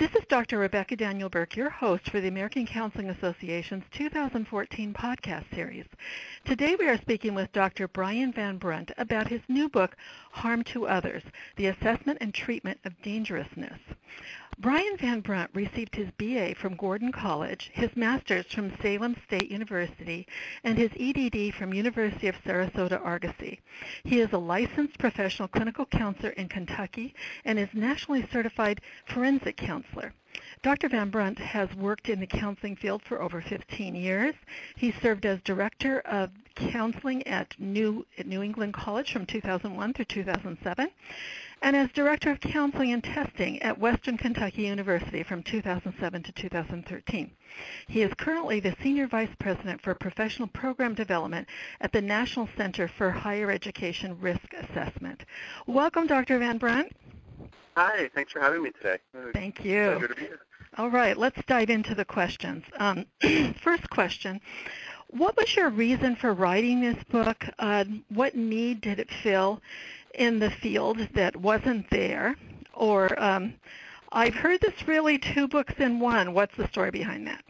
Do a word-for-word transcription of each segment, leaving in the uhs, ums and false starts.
This is Doctor Rebecca Daniel Burke, your host for the American Counseling Association's two thousand fourteen podcast series. Today we are speaking with Doctor Brian Van Brunt about his new book, Harm to Others, The Assessment and Treatment of Dangerousness. Brian Van Brunt received his B A from Gordon College, his master's from Salem State University, and his E D D from University of Sarasota, Argosy. He is a licensed professional clinical counselor in Kentucky and is nationally certified forensic counselor. Doctor Van Brunt has worked in the counseling field for over fifteen years. He served as director of counseling at New, at New England College from two thousand one through two thousand seven, and as Director of Counseling and Testing at Western Kentucky University from two thousand seven to two thousand thirteen. He is currently the Senior Vice President for Professional Program Development at the National Center for Higher Education Risk Assessment. Welcome, Doctor Van Brunt. Hi, thanks for having me today. Thank you. Pleasure to be here. All right, let's dive into the questions. Um, first question, what was your reason for writing this book? Uh, what need did it fill in the field that wasn't there? Or um, I've heard this really two books in one. What's the story behind that?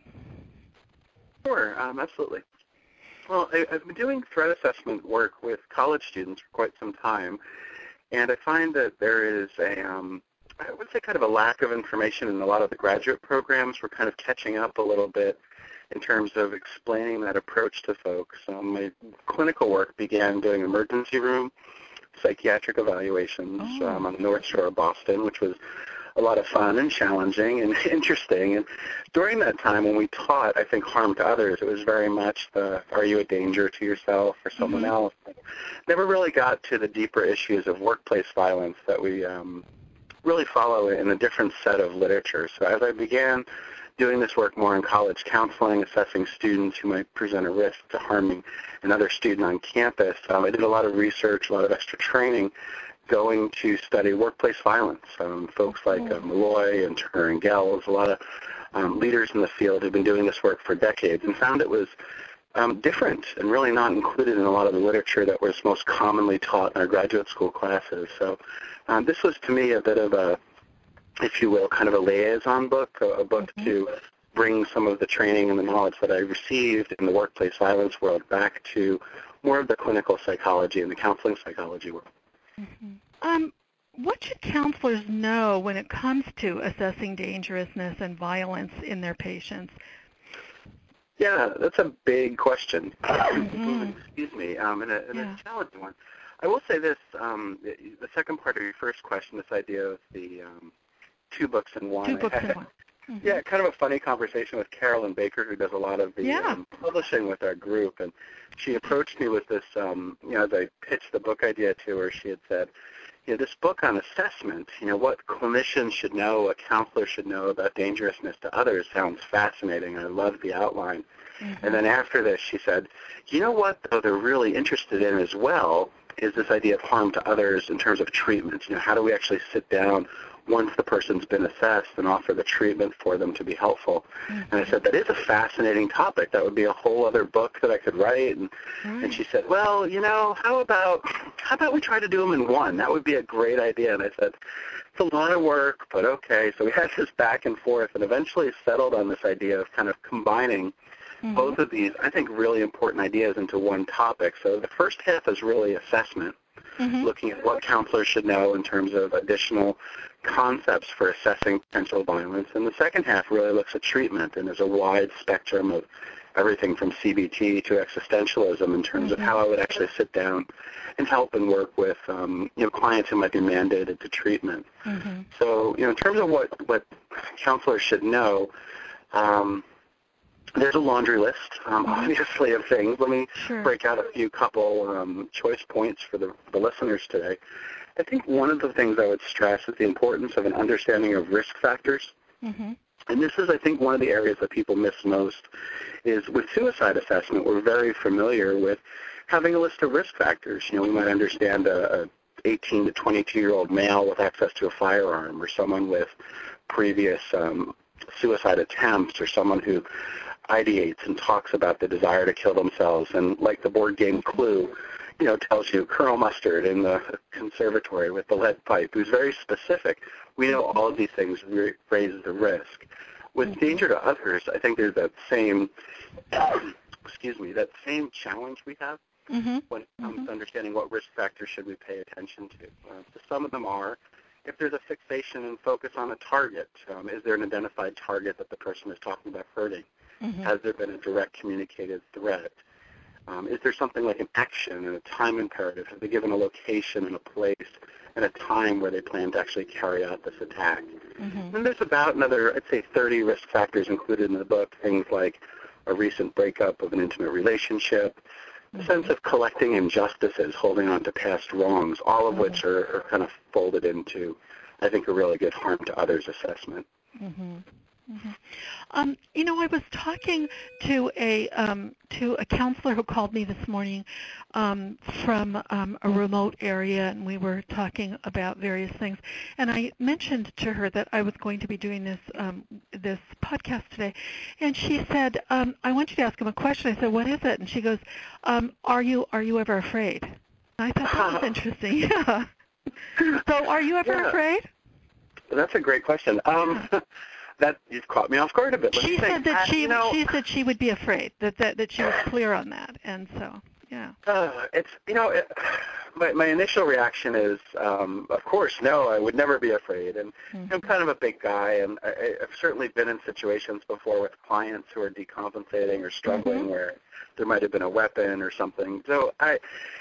Sure, um, absolutely. Well, I, I've been doing threat assessment work with college students for quite some time, and I find that there is a, um, I would say kind of a lack of information in a lot of the graduate programs. We're kind of catching up a little bit in terms of explaining that approach to folks. Um, my clinical work began doing emergency room psychiatric evaluations oh. um, on the North Shore of Boston, which was a lot of fun and challenging and interesting. And during that time when we taught, I think, harm to others, it was very much the, are you a danger to yourself or someone mm-hmm. else? Never really got to the deeper issues of workplace violence that we um, really follow in a different set of literature. So as I began doing this work more in college counseling, assessing students who might present a risk to harming another student on campus, um, I did a lot of research, a lot of extra training, going to study workplace violence. Um, folks like uh, Malloy and Turner and Gels, a lot of um, leaders in the field have been doing this work for decades, and found it was um, different and really not included in a lot of the literature that was most commonly taught in our graduate school classes. So um, this was, to me, a bit of a, if you will, kind of a liaison book, a, a book mm-hmm. to bring some of the training and the knowledge that I received in the workplace violence world back to more of the clinical psychology and the counseling psychology world. Mm-hmm. Um, what should counselors know when it comes to assessing dangerousness and violence in their patients? Yeah, that's a big question. Mm-hmm. Excuse me, um, and, a, and yeah. a challenging one. I will say this, um, the second part of your first question, this idea of the um, two books in one. Two books had, in one. Mm-hmm. Yeah, kind of a funny conversation with Carolyn Baker, who does a lot of the yeah. um, publishing with our group, and she approached me with this, um, you know, as I pitched the book idea to her, she had said, you know, this book on assessment, you know, what clinicians should know, what counselors should know about dangerousness to others sounds fascinating. I love the outline. Mm-hmm. And then after this, she said, you know what, though, they're really interested in as well is this idea of harm to others in terms of treatment. You know, how do we actually sit down once the person's been assessed and offer the treatment for them to be helpful? Mm-hmm. And I said, that is a fascinating topic. That would be a whole other book that I could write. And, right. and she said, well, you know, how about how about we try to do them in one? That would be a great idea. And I said, it's a lot of work, but okay. So we had this back and forth and eventually settled on this idea of kind of combining mm-hmm. both of these, I think, really important ideas into one topic. So the first half is really assessment, mm-hmm. looking at what counselors should know in terms of additional concepts for assessing potential violence. And the second half really looks at treatment, and there's a wide spectrum of everything from C B T to existentialism in terms mm-hmm. of how I would actually sit down and help and work with um, you know, clients who might be mandated to treatment. Mm-hmm. So, you know, in terms of what, what counselors should know, um, there's a laundry list, um, mm-hmm. obviously, of things. Let me sure. break out a few couple um, choice points for the, the listeners today. I think one of the things I would stress is the importance of an understanding of risk factors. Mm-hmm. And this is, I think, one of the areas that people miss most is with suicide assessment, we're very familiar with having a list of risk factors. You know, we might understand a, a eighteen to twenty-two-year-old male with access to a firearm, or someone with previous um, suicide attempts, or someone who ideates and talks about the desire to kill themselves. And like the board game Clue, you know, tells you Colonel Mustard in the conservatory with the lead pipe, who's very specific. We know all of these things raise the risk. With danger to others, I think there's that same, excuse me, that same challenge we have mm-hmm. when it comes mm-hmm. to understanding what risk factors should we pay attention to. Uh, so some of them are, if there's a fixation and focus on a target, um, is there an identified target that the person is talking about hurting? Mm-hmm. Has there been a direct communicated threat? Um, is there something like an action and a time imperative? Have they given a location and a place and a time where they plan to actually carry out this attack? Mm-hmm. And there's about another, I'd say, thirty risk factors included in the book, things like a recent breakup of an intimate relationship, mm-hmm. a sense of collecting injustices, holding on to past wrongs, all of mm-hmm. which are, are kind of folded into, I think, a really good harm to others assessment. Mm-hmm. Mm-hmm. Um, you know, I was talking to a um, to a counselor who called me this morning um, from um, a remote area, and we were talking about various things. And I mentioned to her that I was going to be doing this um, this podcast today, and she said, um, "I want you to ask him a question." I said, "What is it?" And she goes, um, "Are you are you ever afraid?" And I thought that was interesting. Yeah. So, are you ever yeah. afraid? That's a great question. Um, That you've caught me off guard a bit. Let she said think. that I, she you know, she said she would be afraid. That that, that she was clear on that, and so yeah. Uh, it's you know, it, my my initial reaction is, um, of course, no, I would never be afraid. And mm-hmm. I'm kind of a big guy, and I, I've certainly been in situations before with clients who are decompensating or struggling, mm-hmm. where there might have been a weapon or something. So I.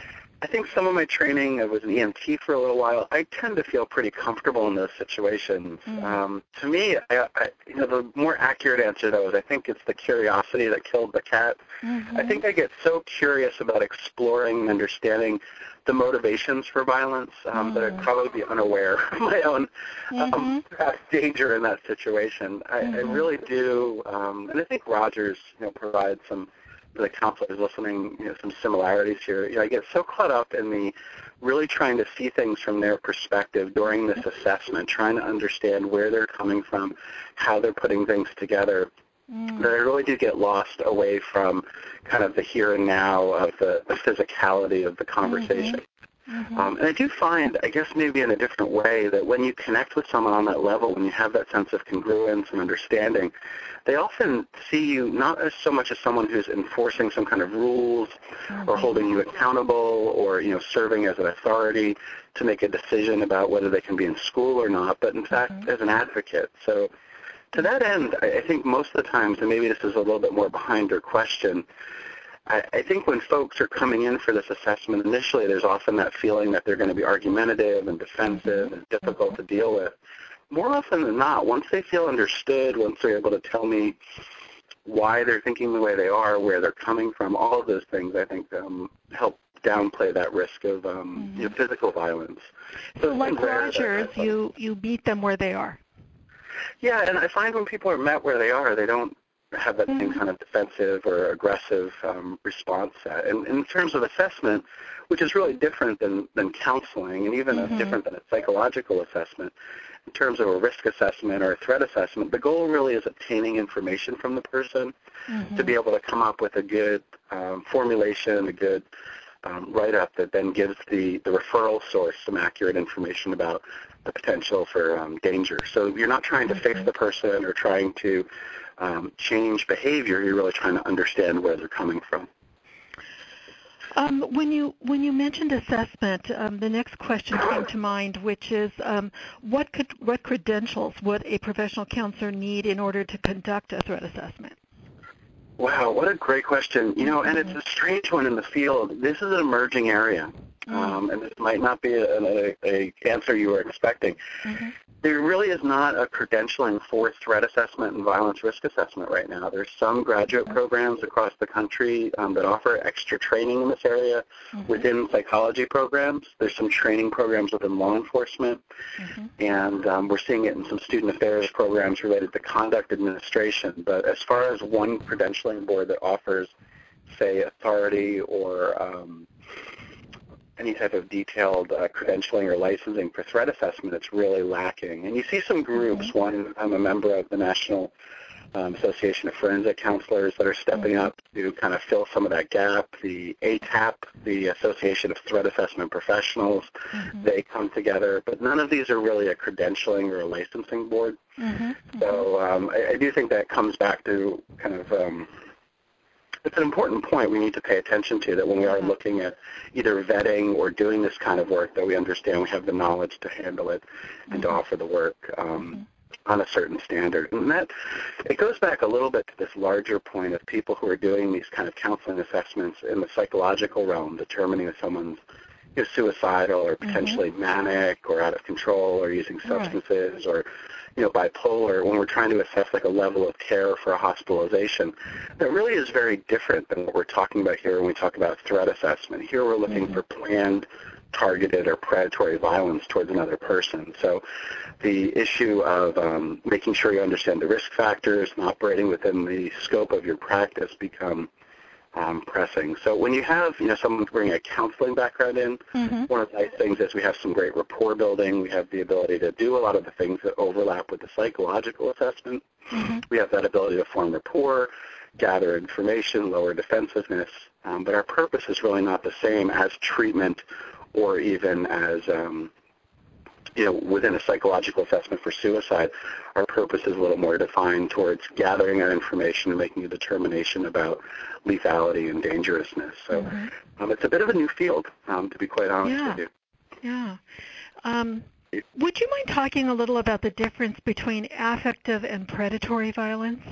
I think some of my training, I was an E M T for a little while, I tend to feel pretty comfortable in those situations. Mm. Um, to me, I, I, you know, the more accurate answer, though, is I think it's the curiosity that killed the cat. Mm-hmm. I think I get so curious about exploring and understanding the motivations for violence um, mm. that I'd probably be unaware of my own mm-hmm. um, danger in that situation. I, mm-hmm. I really do, um, and I think Rogers, you know, provides some for the counselors listening, you know, some similarities here. You know, I get so caught up in the really trying to see things from their perspective during this assessment, trying to understand where they're coming from, how they're putting things together, mm. that I really do get lost away from kind of the here and now of the, the physicality of the conversation. Mm-hmm. Mm-hmm. Um, and I do find, I guess maybe in a different way, that when you connect with someone on that level, when you have that sense of congruence and understanding, they often see you not as so much as someone who's enforcing some kind of rules mm-hmm. or holding you accountable or, you know, serving as an authority to make a decision about whether they can be in school or not, but in fact mm-hmm. as an advocate. So to that end, I think most of the times, and maybe this is a little bit more behind your question, I, I think when folks are coming in for this assessment, initially there's often that feeling that they're going to be argumentative and defensive and difficult to deal with. More often than not, once they feel understood, once they're able to tell me why they're thinking the way they are, where they're coming from, all of those things, I think, um, help downplay that risk of um, mm-hmm. you know, physical violence. So, so like Rogers, you, you meet them where they are. Yeah, and I find when people are met where they are, they don't have that same kind of defensive or aggressive um, response set. And in terms of assessment, which is really different than, than counseling and even mm-hmm. different than a psychological assessment, in terms of a risk assessment or a threat assessment, the goal really is obtaining information from the person mm-hmm. to be able to come up with a good um, formulation, a good um, write-up that then gives the, the referral source some accurate information about the potential for um, danger. So you're not trying to fix the person or trying to um, change behavior. You're really trying to understand where they're coming from. Um, when you when you mentioned assessment, um, the next question came to mind, which is um, what could what credentials would a professional counselor need in order to conduct a threat assessment? Wow, what a great question. You know, and it's a strange one in the field. This is an emerging area, mm-hmm. um, and this might not be a, a, a answer you were expecting. Mm-hmm. There really is not a credentialing for threat assessment and violence risk assessment right now. There's some graduate programs across the country um, that offer extra training in this area mm-hmm. within psychology programs. There's some training programs within law enforcement, mm-hmm. and um, we're seeing it in some student affairs programs related to conduct administration. But as far as one credentialing board that offers, say, authority or um, any type of detailed uh, credentialing or licensing for threat assessment, it's really lacking. And you see some groups. Mm-hmm. One, I'm a member of the National um, Association of Forensic Counselors that are stepping Mm-hmm. up to kind of fill some of that gap. The A T A P, the Association of Threat Assessment Professionals, Mm-hmm. they come together, but none of these are really a credentialing or a licensing board. Mm-hmm. So um, I, I do think that comes back to kind of um, it's an important point we need to pay attention to, that when we are Mm-hmm. looking at either vetting or doing this kind of work, that we understand we have the knowledge to handle it and Mm-hmm. to offer the work um, Mm-hmm. on a certain standard. And that, it goes back a little bit to this larger point of people who are doing these kind of counseling assessments in the psychological realm, determining if someone's you know, suicidal or potentially Mm-hmm. manic or out of control or using substances, right, or you know, bipolar, when we're trying to assess like a level of care for a hospitalization, that really is very different than what we're talking about here when we talk about threat assessment. Here we're looking mm-hmm. for planned, targeted, or predatory violence towards another person. So the issue of um, making sure you understand the risk factors and operating within the scope of your practice become Um, pressing. So when you have, you know, someone bring a counseling background in, mm-hmm. one of the nice things is we have some great rapport building. We have the ability to do a lot of the things that overlap with the psychological assessment. Mm-hmm. We have that ability to form rapport, gather information, lower defensiveness. Um, but our purpose is really not the same as treatment or even as um, you know, within a psychological assessment for suicide. Our purpose is a little more defined towards gathering that information and making a determination about lethality and dangerousness. So mm-hmm. um, it's a bit of a new field, um, to be quite honest yeah. with you. Yeah. Um, would you mind talking a little about the difference between affective and predatory violence?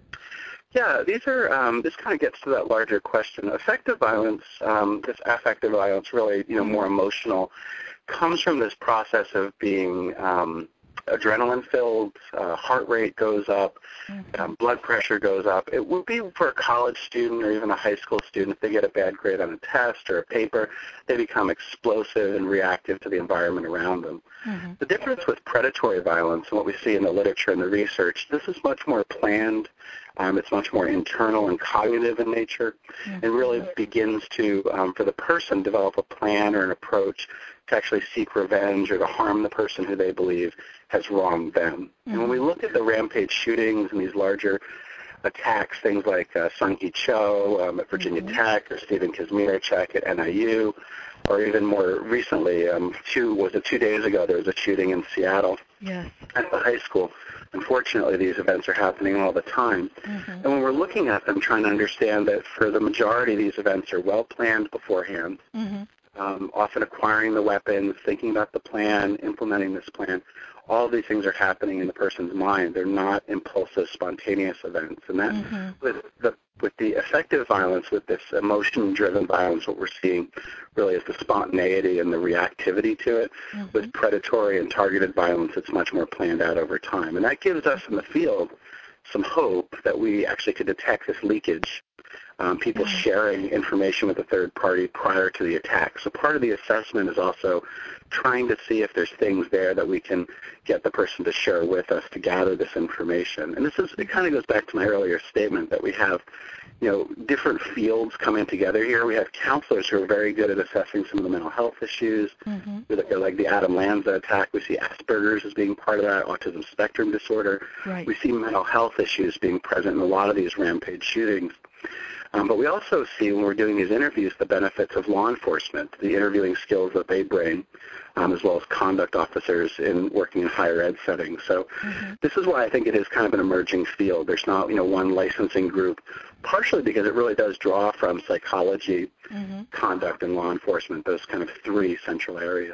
Yeah, these are, um, this kind of gets to that larger question. Affective violence, um, this affective violence, really, you know, mm-hmm. more emotional, comes from this process of being um, adrenaline-filled, uh, heart rate goes up, mm-hmm. um, blood pressure goes up. It would be for a college student or even a high school student, if they get a bad grade on a test or a paper, they become explosive and reactive to the environment around them. Mm-hmm. The difference with predatory violence and what we see in the literature and the research, this is much more planned. Um, it's much more internal and cognitive in nature, mm-hmm. and really begins to, um, for the person, develop a plan or an approach to actually seek revenge or to harm the person who they believe has wronged them. Mm-hmm. And when we look at the rampage shootings and these larger attacks, things like uh, Sung-Hee Cho um, at Virginia mm-hmm. Tech or Stephen Kazmierczak at N I U, or even more recently, um, two was it two days ago, there was a shooting in Seattle yes. at the high school. Unfortunately, these events are happening all the time. Mm-hmm. And when we're looking at them, trying to understand that for the majority, these events are well planned beforehand, mm-hmm. um, often acquiring the weapons, thinking about the plan, implementing this plan. All of these things are happening in the person's mind. They're not impulsive, spontaneous events. And that, mm-hmm. with the with the affective violence, with this emotion-driven violence, what we're seeing really is the spontaneity and the reactivity to it. Mm-hmm. With predatory and targeted violence, it's much more planned out over time. And that gives us in the field some hope that we actually could detect this leakage, um, people mm-hmm. sharing information with a third party prior to the attack. So part of the assessment is also trying to see if there's things there that we can get the person to share with us to gather this information. And this is, it kind of goes back to my earlier statement that we have, you know, different fields coming together here. We have counselors who are very good at assessing some of the mental health issues. Mm-hmm. We look at like the Adam Lanza attack. We see Asperger's as being part of that, autism spectrum disorder. Right. We see mental health issues being present in a lot of these rampage shootings. Um, but we also see when we're doing these interviews the benefits of law enforcement, the interviewing skills that they bring, um, as well as conduct officers in working in higher ed settings. So mm-hmm. this is why I think it is kind of an emerging field. There's not, you know, one licensing group, partially because it really does draw from psychology, mm-hmm. conduct, and law enforcement, those kind of three central areas.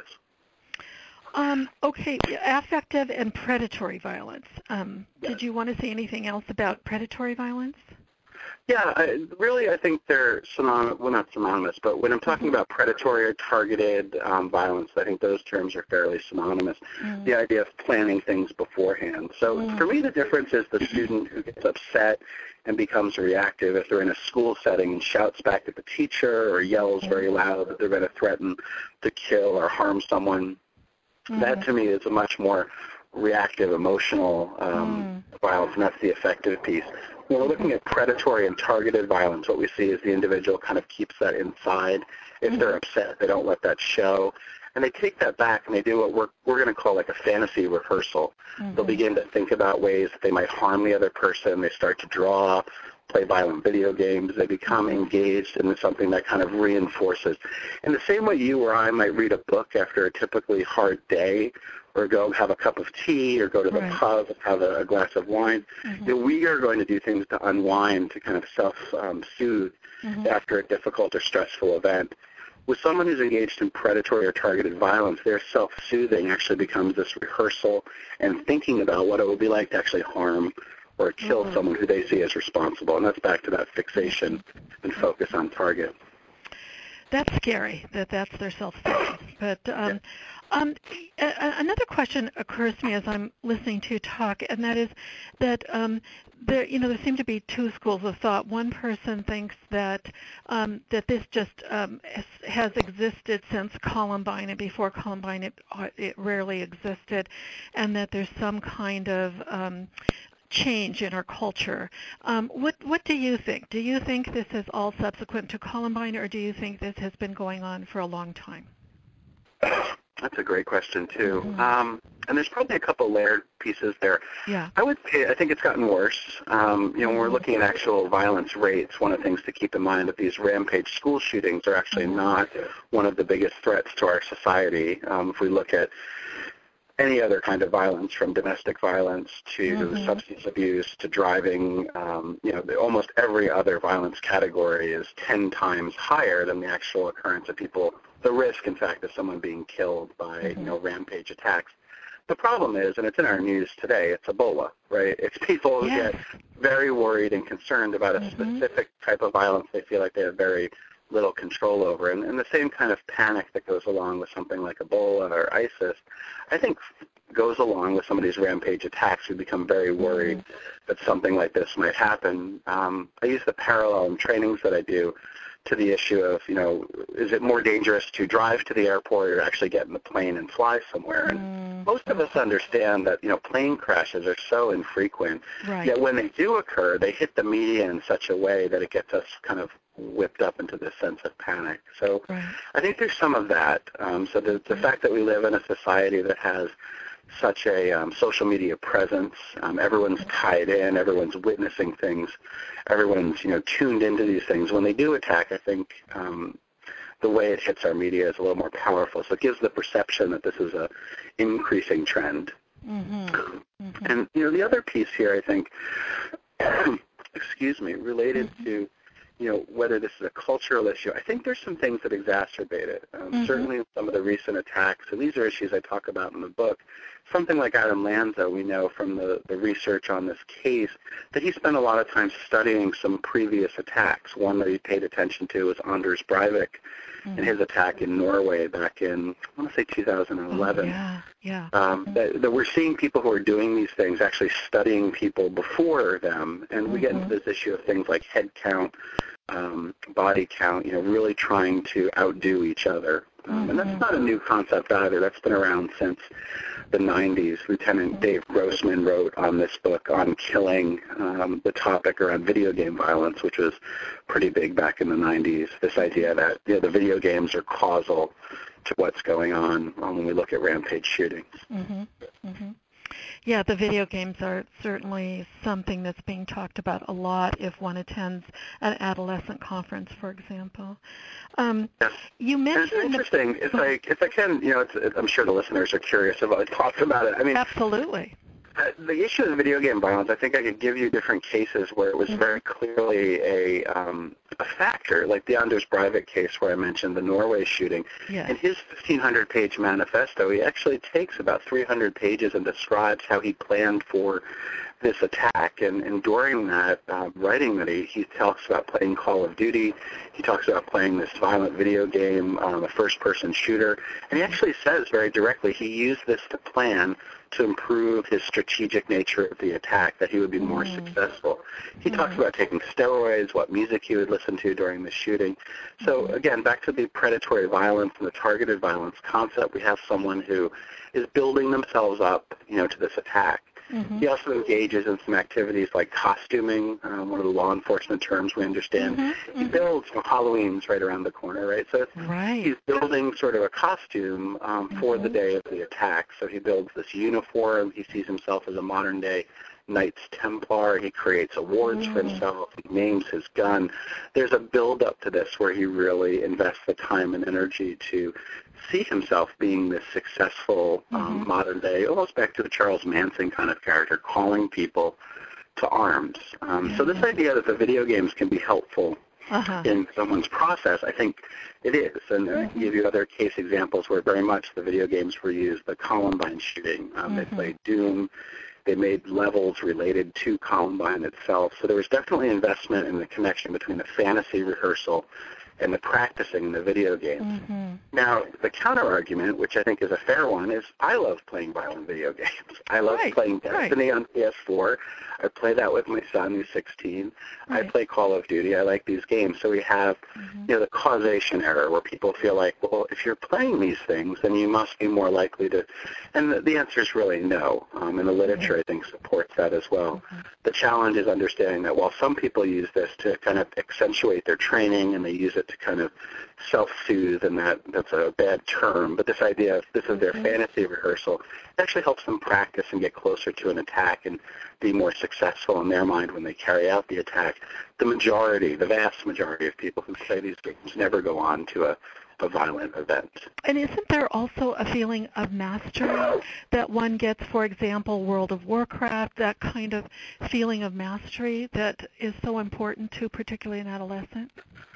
Um, okay, affective and predatory violence. Um, yes. Did you want to say anything else about predatory violence? Yeah, I, really I think they're synonymous, well not synonymous, but when I'm talking about predatory or targeted um, violence, I think those terms are fairly synonymous. Mm. The idea of planning things beforehand. So mm. for me the difference is the student who gets upset and becomes reactive if they're in a school setting and shouts back at the teacher or yells mm. very loud that they're going to threaten to kill or harm someone. Mm. That to me is a much more reactive, emotional um, mm. violence, and that's the affective piece. When we're looking at predatory and targeted violence, what we see is the individual kind of keeps that inside. If they're upset, they don't let that show. and they take that back and they do what we're, we're going to call like a fantasy rehearsal. Mm-hmm. They'll begin to think about ways that they might harm the other person. They start to draw, play violent video games. They become engaged in something that kind of reinforces. In the same way you or I might read a book after a typically hard day, or go have a cup of tea, or go to the right. pub and have a, a glass of wine, mm-hmm. you know, we are going to do things to unwind, to kind of self-soothe um, mm-hmm. after a difficult or stressful event. With someone who's engaged in predatory or targeted violence, their self-soothing actually becomes this rehearsal and thinking about what it would be like to actually harm or kill mm-hmm. someone who they see as responsible. And that's back to that fixation and focus on target. That's scary, that that's their self-soothing. But um, yeah. um, a- another question occurs to me as I'm listening to you talk, and that is that um, there, you know, there seem to be two schools of thought. One person thinks that um, that this just um, has, has existed since Columbine, and before Columbine it, it rarely existed, and that there's some kind of um, change in our culture. Um, what what do you think? Do you think this is all subsequent to Columbine, or do you think this has been going on for a long time? That's a great question too. Mm-hmm. Um, and there's probably a couple layered pieces there. Yeah. I would say I think it's gotten worse. Um, you know, when we're looking at actual violence rates, one of the things to keep in mind that these rampage school shootings are actually not one of the biggest threats to our society. Um, if we look at any other kind of violence, from domestic violence to mm-hmm. substance abuse to driving, um, you know, almost every other violence category is ten times higher than the actual occurrence of people, the risk, in fact, of someone being killed by, mm-hmm. you know, rampage attacks. The problem is, and it's in our news today, it's Ebola, right? It's people who yes. get very worried and concerned about a mm-hmm. specific type of violence they feel like they have very little control over. And, and the same kind of panic that goes along with something like Ebola or ISIS, I think goes along with some of these rampage attacks. We become very worried mm-hmm. that something like this might happen. Um, I use the parallel in trainings that I do to the issue of, you know, is it more dangerous to drive to the airport or actually get in the plane and fly somewhere? And mm-hmm. most of us understand that, you know, plane crashes are so infrequent, right. yet when they do occur, they hit the media in such a way that it gets us kind of whipped up into this sense of panic. So right. I think there's some of that. Um, so the, the fact that we live in a society that has such a um, social media presence, um, everyone's tied in, everyone's witnessing things, everyone's, you know, tuned into these things. When they do attack, I think um, the way it hits our media is a little more powerful. So it gives the perception that this is a increasing trend. Mm-hmm. Mm-hmm. And, you know, the other piece here, I think, excuse me, related mm-hmm. to, you know, whether this is a cultural issue, I think there's some things that exacerbate it. Um, mm-hmm. Certainly some of the recent attacks, and these are issues I talk about in the book. Something like Adam Lanza, we know from the, the research on this case, that he spent a lot of time studying some previous attacks. One that he paid attention to was Anders Breivik mm-hmm. and his attack in Norway back in, I want to say two thousand eleven. Oh, yeah, yeah. Um, mm-hmm. that, that we're seeing people who are doing these things actually studying people before them, and mm-hmm. we get into this issue of things like head count, um, body count, you know, really trying to outdo each other. Um, and that's not a new concept either. That's been around since the nineties. Lieutenant Dave Grossman wrote on this book on killing, um, the topic around video game violence, which was pretty big back in the nineties. This idea that, you know, the video games are causal to what's going on um, when we look at rampage shootings. Mm-hmm. Mm-hmm. Yeah, the video games are certainly something that's being talked about a lot if one attends an adolescent conference, for example. Um, yes. You mentioned... And it's interesting. If I, if I can, you know, it's, it, I'm sure the listeners are curious about thoughts about it. I mean, absolutely. Uh, the issue of video game violence, I think I could give you different cases where it was mm-hmm. very clearly a um, a factor, like the Anders Breivik case where I mentioned the Norway shooting. Yes. In his fifteen hundred page manifesto, he actually takes about three hundred pages and describes how he planned for this attack. And, and during that uh, writing that he, he talks about playing Call of Duty. He talks about playing this violent video game, um, a first-person shooter. And he actually says very directly he used this to plan to improve his strategic nature of the attack, that he would be more mm. successful. He mm. talks about taking steroids, what music he would listen to during the shooting. So, again, back to the predatory violence and the targeted violence concept, we have someone who is building themselves up, you know, to this attack. Mm-hmm. He also engages in some activities like costuming, um, one of the law enforcement terms we understand. Mm-hmm. He mm-hmm. builds, you know, Halloween's right around the corner, right? So right. he's building sort of a costume um, for mm-hmm. the day of the attack. So he builds this uniform. He sees himself as a modern-day Knights Templar. He creates awards mm. for himself. He names his gun. There's a build-up to this where he really invests the time and energy to see himself being this successful um, mm-hmm. modern-day, almost back to a Charles Manson kind of character, calling people to arms. Um, mm-hmm. So this idea that the video games can be helpful uh-huh. in someone's process, I think it is. And mm-hmm. I can give you other case examples where very much the video games were used. The Columbine shooting. Um, mm-hmm. They played Doom. They made levels related to Columbine itself. So there was definitely investment in the connection between the fantasy rehearsal and the practicing in the video games. Mm-hmm. Now, the counter-argument, which I think is a fair one, is I love playing violent video games. I love right. playing Destiny right. on P S four. I play that with my son, who's sixteen. Right. I play Call of Duty. I like these games. So we have mm-hmm. you know, the causation error where people feel like, well, if you're playing these things, then you must be more likely to. And the, the answer is really no. Um, and the literature, mm-hmm. I think, supports that as well. Mm-hmm. The challenge is understanding that while some people use this to kind of accentuate their training and they use it to kind of self-soothe, and that that's a bad term, but this idea of this is their mm-hmm. fantasy rehearsal, it actually helps them practice and get closer to an attack and be more successful in their mind when they carry out the attack. The majority, the vast majority of people who play these games never go on to a, a violent event. And isn't there also a feeling of mastery that one gets, for example, World of Warcraft, that kind of feeling of mastery that is so important to particularly an adolescent?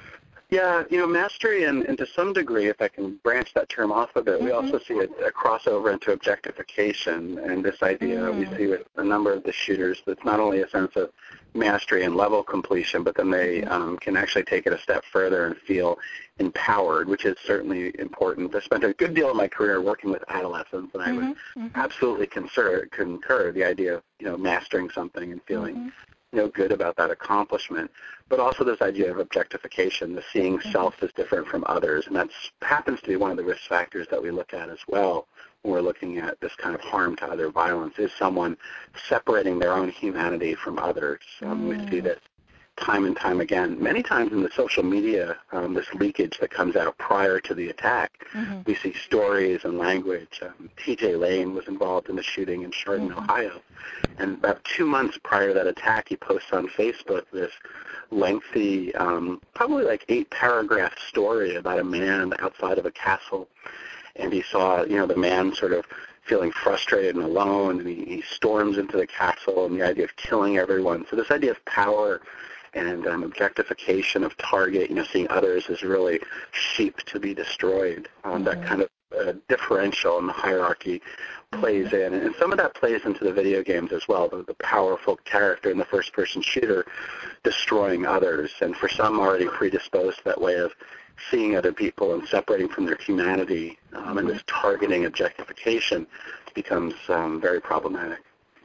Yeah, you know, mastery, and, and to some degree, if I can branch that term off a bit, mm-hmm. we also see a, a crossover into objectification, and this idea mm. we see with a number of the shooters that's not only a sense of mastery and level completion, but then they um, can actually take it a step further and feel empowered, which is certainly important. I spent a good deal of my career working with adolescents, and I would mm-hmm. absolutely concur, concur the idea of, you know, mastering something and feeling mm-hmm. you know, good about that accomplishment, but also this idea of objectification, the seeing mm-hmm. self as different from others, and that happens to be one of the risk factors that we look at as well when we're looking at this kind of harm to other violence, is someone separating their own humanity from others. Um, mm. We see this time and time again. Many times in the social media, um, this leakage that comes out prior to the attack, mm-hmm. we see stories and language. Um, T J Lane was involved in the shooting in Chardon, mm-hmm. Ohio. And about two months prior to that attack, he posts on Facebook this lengthy, um, probably like eight-paragraph story about a man outside of a castle. And he saw, you know, the man sort of feeling frustrated and alone, and he, he storms into the castle, and the idea of killing everyone. So this idea of power and um, objectification of target, you know, seeing others as really sheep to be destroyed, um, mm-hmm. that kind of uh, differential in the hierarchy plays mm-hmm. in. And some of that plays into the video games as well, the, the powerful character in the first-person shooter destroying others. And for some already predisposed to that way of seeing other people and separating from their humanity, um, mm-hmm. and this targeting objectification becomes um, very problematic.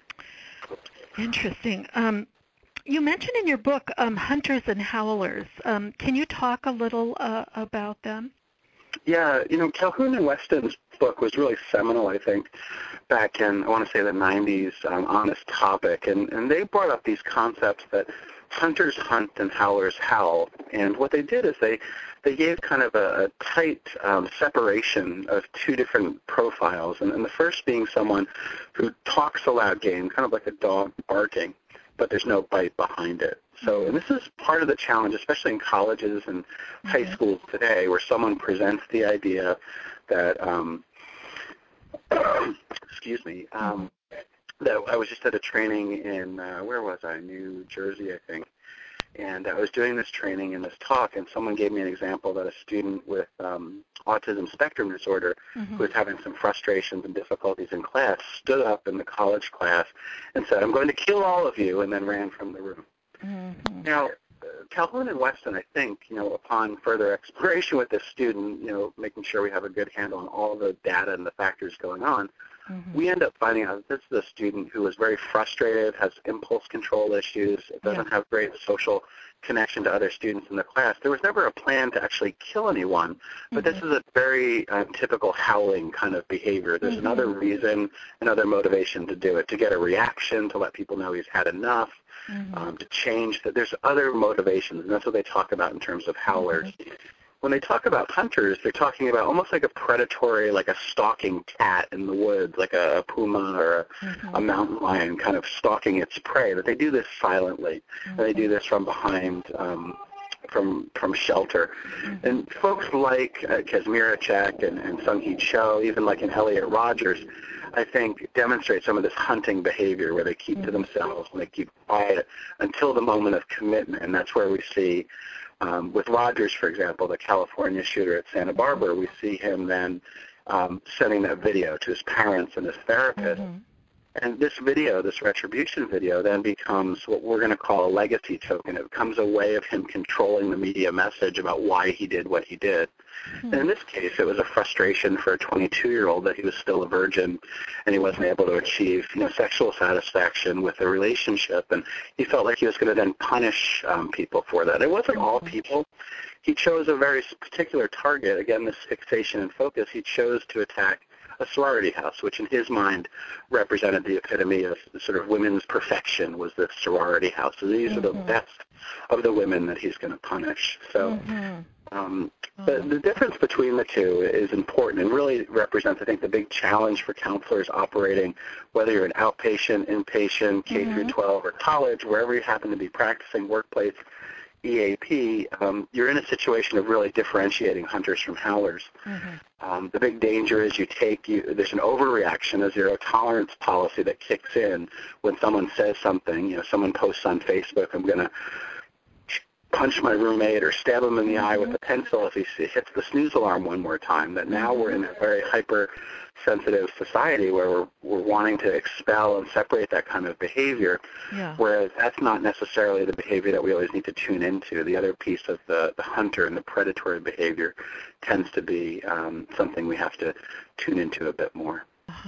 Interesting. Um, you mentioned in your book um, hunters and howlers. Um, can you talk a little uh, about them? Yeah, you know, Calhoun and Weston's book was really seminal, I think, back in, I want to say, the nineties um, on this topic. And, and they brought up these concepts that hunters hunt and howlers howl. And what they did is they, they gave kind of a, a tight um, separation of two different profiles. And, and the first being someone who talks a loud game, kind of like a dog barking, but there's no bite behind it. So, and this is part of the challenge, especially in colleges and mm-hmm. high schools today, where someone presents the idea that, um, excuse me, um, that I was just at a training in, uh, where was I, New Jersey, I think, and I was doing this training and this talk, and someone gave me an example that a student with um, autism spectrum disorder mm-hmm. who was having some frustrations and difficulties in class stood up in the college class and said, "I'm going to kill all of you," and then ran from the room. Mm-hmm. Now, uh, Calhoun and Weston, I think, you know, upon further exploration with this student, you know, making sure we have a good handle on all the data and the factors going on, mm-hmm. we end up finding out that this is a student who is very frustrated, has impulse control issues, doesn't yeah. have great social connection to other students in the class. There was never a plan to actually kill anyone, but mm-hmm. this is a very um, typical howling kind of behavior. There's mm-hmm. another reason, another motivation to do it, to get a reaction, to let people know he's had enough, mm-hmm. um, to change. That there's other motivations, and that's what they talk about in terms of howlers. Mm-hmm. When they talk about hunters, they're talking about almost like a predatory, like a stalking cat in the woods, like a, a puma or a, mm-hmm. a mountain lion kind of stalking its prey. But they do this silently, mm-hmm. and they do this from behind, um, from from shelter. Mm-hmm. And folks like uh, Kazmierczak and, and Sung-Hee Cho, even like in Elliot Rogers, I think demonstrate some of this hunting behavior where they keep mm-hmm. to themselves and they keep quiet until the moment of commitment. And that's where we see Um, with Rogers, for example, the California shooter at Santa Barbara, we see him then um, sending that video to his parents and his therapist. Mm-hmm. And this video, this retribution video, then becomes what we're going to call a legacy token. It becomes a way of him controlling the media message about why he did what he did. Mm-hmm. And in this case, it was a frustration for a twenty-two-year-old that he was still a virgin and he wasn't able to achieve, you know, sexual satisfaction with the relationship. And he felt like he was going to then punish um, people for that. It wasn't all people. He chose a very particular target. Again, this fixation and focus. He chose to attack a sorority house, which in his mind represented the epitome of sort of women's perfection, was this sorority house. So these mm-hmm. are the best of the women that he's going to punish. So mm-hmm. um, mm-hmm. the, the difference between the two is important and really represents, I think, the big challenge for counselors operating, whether you're an outpatient, inpatient, K mm-hmm. through twelve, or college, wherever you happen to be practicing, workplace, E A P, um, you're in a situation of really differentiating hunters from howlers. Mm-hmm. Um, the big danger is you take, you, there's an overreaction, a zero tolerance policy that kicks in when someone says something. You know, someone posts on Facebook, I'm going to punch my roommate or stab him in the mm-hmm. eye with a pencil if he hits the snooze alarm one more time. That now mm-hmm. we're in a very hyper-sensitive society where we're, we're wanting to expel and separate that kind of behavior, yeah. whereas that's not necessarily the behavior that we always need to tune into. The other piece of the, the hunter and the predatory behavior tends to be um, something we have to tune into a bit more. Uh-huh.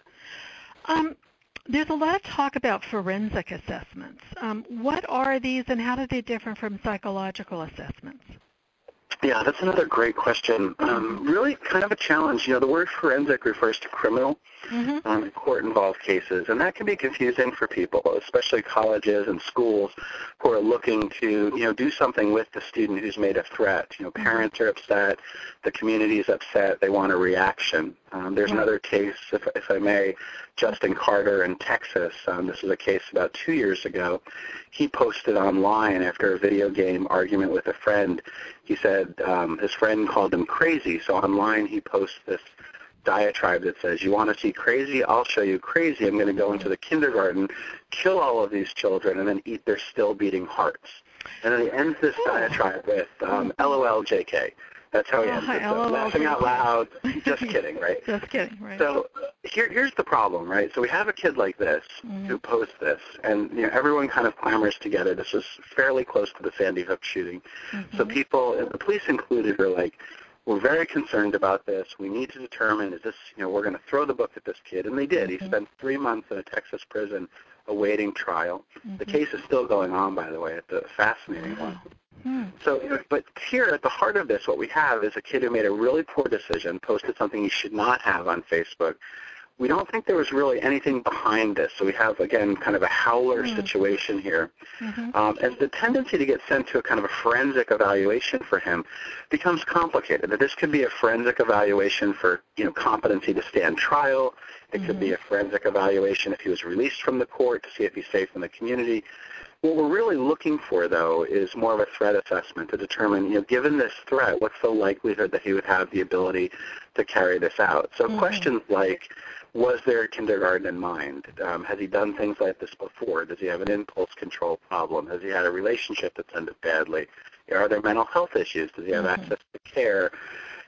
Um. There's a lot of talk about forensic assessments. Um, what are these, and how do they differ from psychological assessments? Yeah, that's another great question. Um, really kind of a challenge. You know, the word forensic refers to criminal mm-hmm. um, court-involved cases, and that can be confusing for people, especially colleges and schools who are looking to, you know, do something with the student who's made a threat. You know, parents are upset, the community is upset, they want a reaction. Um, there's another case, if, if I may, Justin Carter in Texas. Um, this was a case about two years ago. He posted online after a video game argument with a friend. He said um, his friend called him crazy, so online he posts this diatribe that says, you want to see crazy? I'll show you crazy. I'm going to go into the kindergarten, kill all of these children, and then eat their still beating hearts. And then he ends this diatribe with um, LOL J K. That's how he ends it. So laughing out loud, just kidding, right? Just kidding, right. So here, here's the problem, right? So we have a kid like this mm-hmm. who posts this, and you know everyone kind of clamors together. This was fairly close to the Sandy Hook shooting. Mm-hmm. So people, and the police included, are like, we're very concerned about this. We need to determine, is this, you know, we're going to throw the book at this kid. And they did. Mm-hmm. He spent three months in a Texas prison awaiting trial. Mm-hmm. The case is still going on, by the way. It's a fascinating one. Hmm. So, but here at the heart of this, what we have is a kid who made a really poor decision, posted something he should not have on Facebook. We don't think there was really anything behind this. So we have, again, kind of a howler mm. situation here. Mm-hmm. Um, and the tendency to get sent to a kind of a forensic evaluation for him becomes complicated. That this could be a forensic evaluation for, you know, competency to stand trial. It mm-hmm. could be a forensic evaluation if he was released from the court to see if he's safe in the community. What we're really looking for, though, is more of a threat assessment to determine, you know, given this threat, what's the likelihood that he would have the ability to carry this out? So mm-hmm. questions like, was there a kindergarten in mind? Um, has he done things like this before? Does he have an impulse control problem? Has he had a relationship that's ended badly? Are there mental health issues? Does he have mm-hmm. access to care?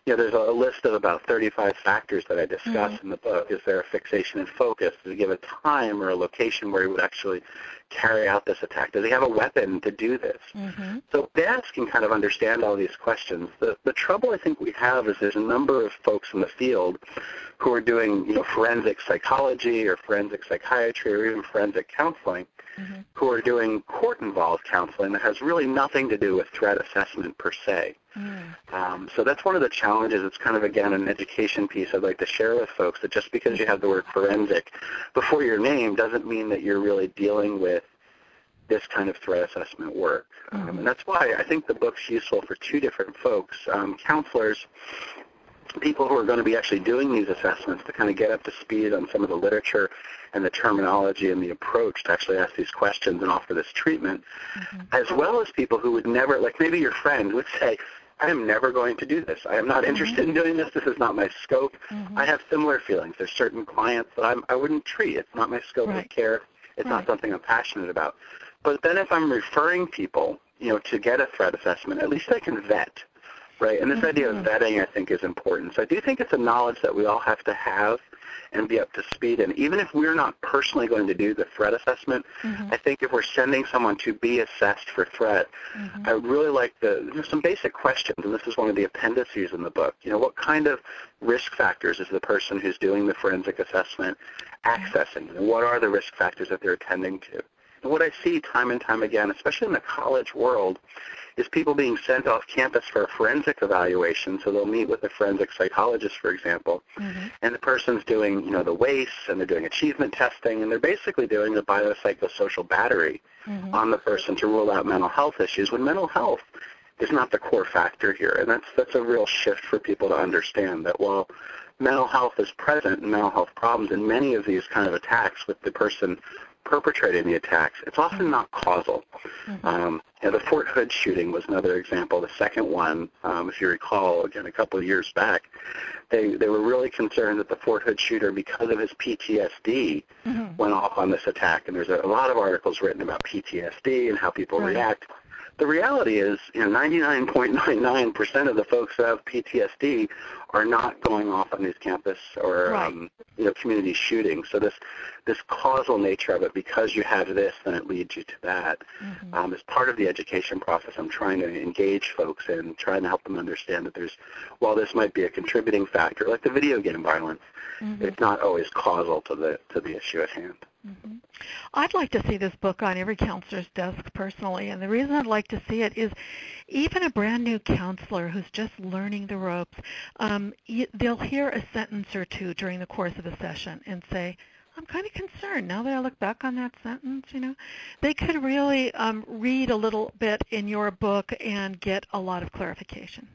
you know, there's a list of about thirty-five factors that I discuss Mm-hmm. in the book. Is there a fixation and focus? Does he give a time or a location where he would actually carry out this attack? Does he have a weapon to do this? Mm-hmm. So dads can kind of understand all these questions. The, the trouble I think we have is there's a number of folks in the field who are doing, you know, forensic psychology or forensic psychiatry or even forensic counseling, mm-hmm. who are doing court-involved counseling that has really nothing to do with threat assessment per se. Mm. Um, so that's one of the challenges. It's kind of, again, an education piece I'd like to share with folks, that just because you have the word forensic before your name doesn't mean that you're really dealing with this kind of threat assessment work. Mm-hmm. Um, and that's why I think the book's useful for two different folks, um, counselors, people who are going to be actually doing these assessments to kind of get up to speed on some of the literature and the terminology and the approach to actually ask these questions and offer this treatment, mm-hmm. as well as people who would never, like maybe your friend would say, I am never going to do this. I am not mm-hmm. interested in doing this. This is not my scope. Mm-hmm. I have similar feelings. There's certain clients that I'm, I wouldn't treat. It's not my scope right. of care. It's right. not something I'm passionate about. But then if I'm referring people, you know, to get a threat assessment, at least I can vet. Right, and this mm-hmm. idea of vetting, I think, is important. So I do think it's a knowledge that we all have to have and be up to speed in. Even if we're not personally going to do the threat assessment, mm-hmm. I think if we're sending someone to be assessed for threat, mm-hmm. I would really like the, there's some basic questions, and this is one of the appendices in the book. You know, what kind of risk factors is the person who's doing the forensic assessment accessing? And what are the risk factors that they're attending to? And what I see time and time again, especially in the college world, is people being sent off campus for a forensic evaluation. So they'll meet with a forensic psychologist, for example, mm-hmm. and the person's doing, you know, the WACE, and they're doing achievement testing, and they're basically doing the biopsychosocial battery mm-hmm. on the person to rule out mental health issues, when mental health is not the core factor here. And that's that's a real shift for people to understand, that while mental health is present and mental health problems in many of these kind of attacks with the person perpetrating the attacks, it's often not causal. Mm-hmm. Um, you know, the Fort Hood shooting was another example. The second one, um, if you recall, again, a couple of years back, they, they were really concerned that the Fort Hood shooter, because of his P T S D, mm-hmm. went off on this attack. And there's a, a lot of articles written about P T S D and how people right. react. The reality is, you know, ninety-nine point nine nine percent of the folks who have P T S D are not going off on these campus or right. um, you know, community shootings. So this this causal nature of it, because you have this, then it leads you to that. Mm-hmm. Um, is part of the education process I'm trying to engage folks in, trying to help them understand that there's, while this might be a contributing factor, like the video game violence, mm-hmm. it's not always causal to the to the issue at hand. Mm-hmm. I'd like to see this book on every counselor's desk personally, and the reason I'd like to see it is even a brand new counselor who's just learning the ropes, um, they'll hear a sentence or two during the course of a session and say, I'm kind of concerned now that I look back on that sentence, you know. They could really um, read a little bit in your book and get a lot of clarification.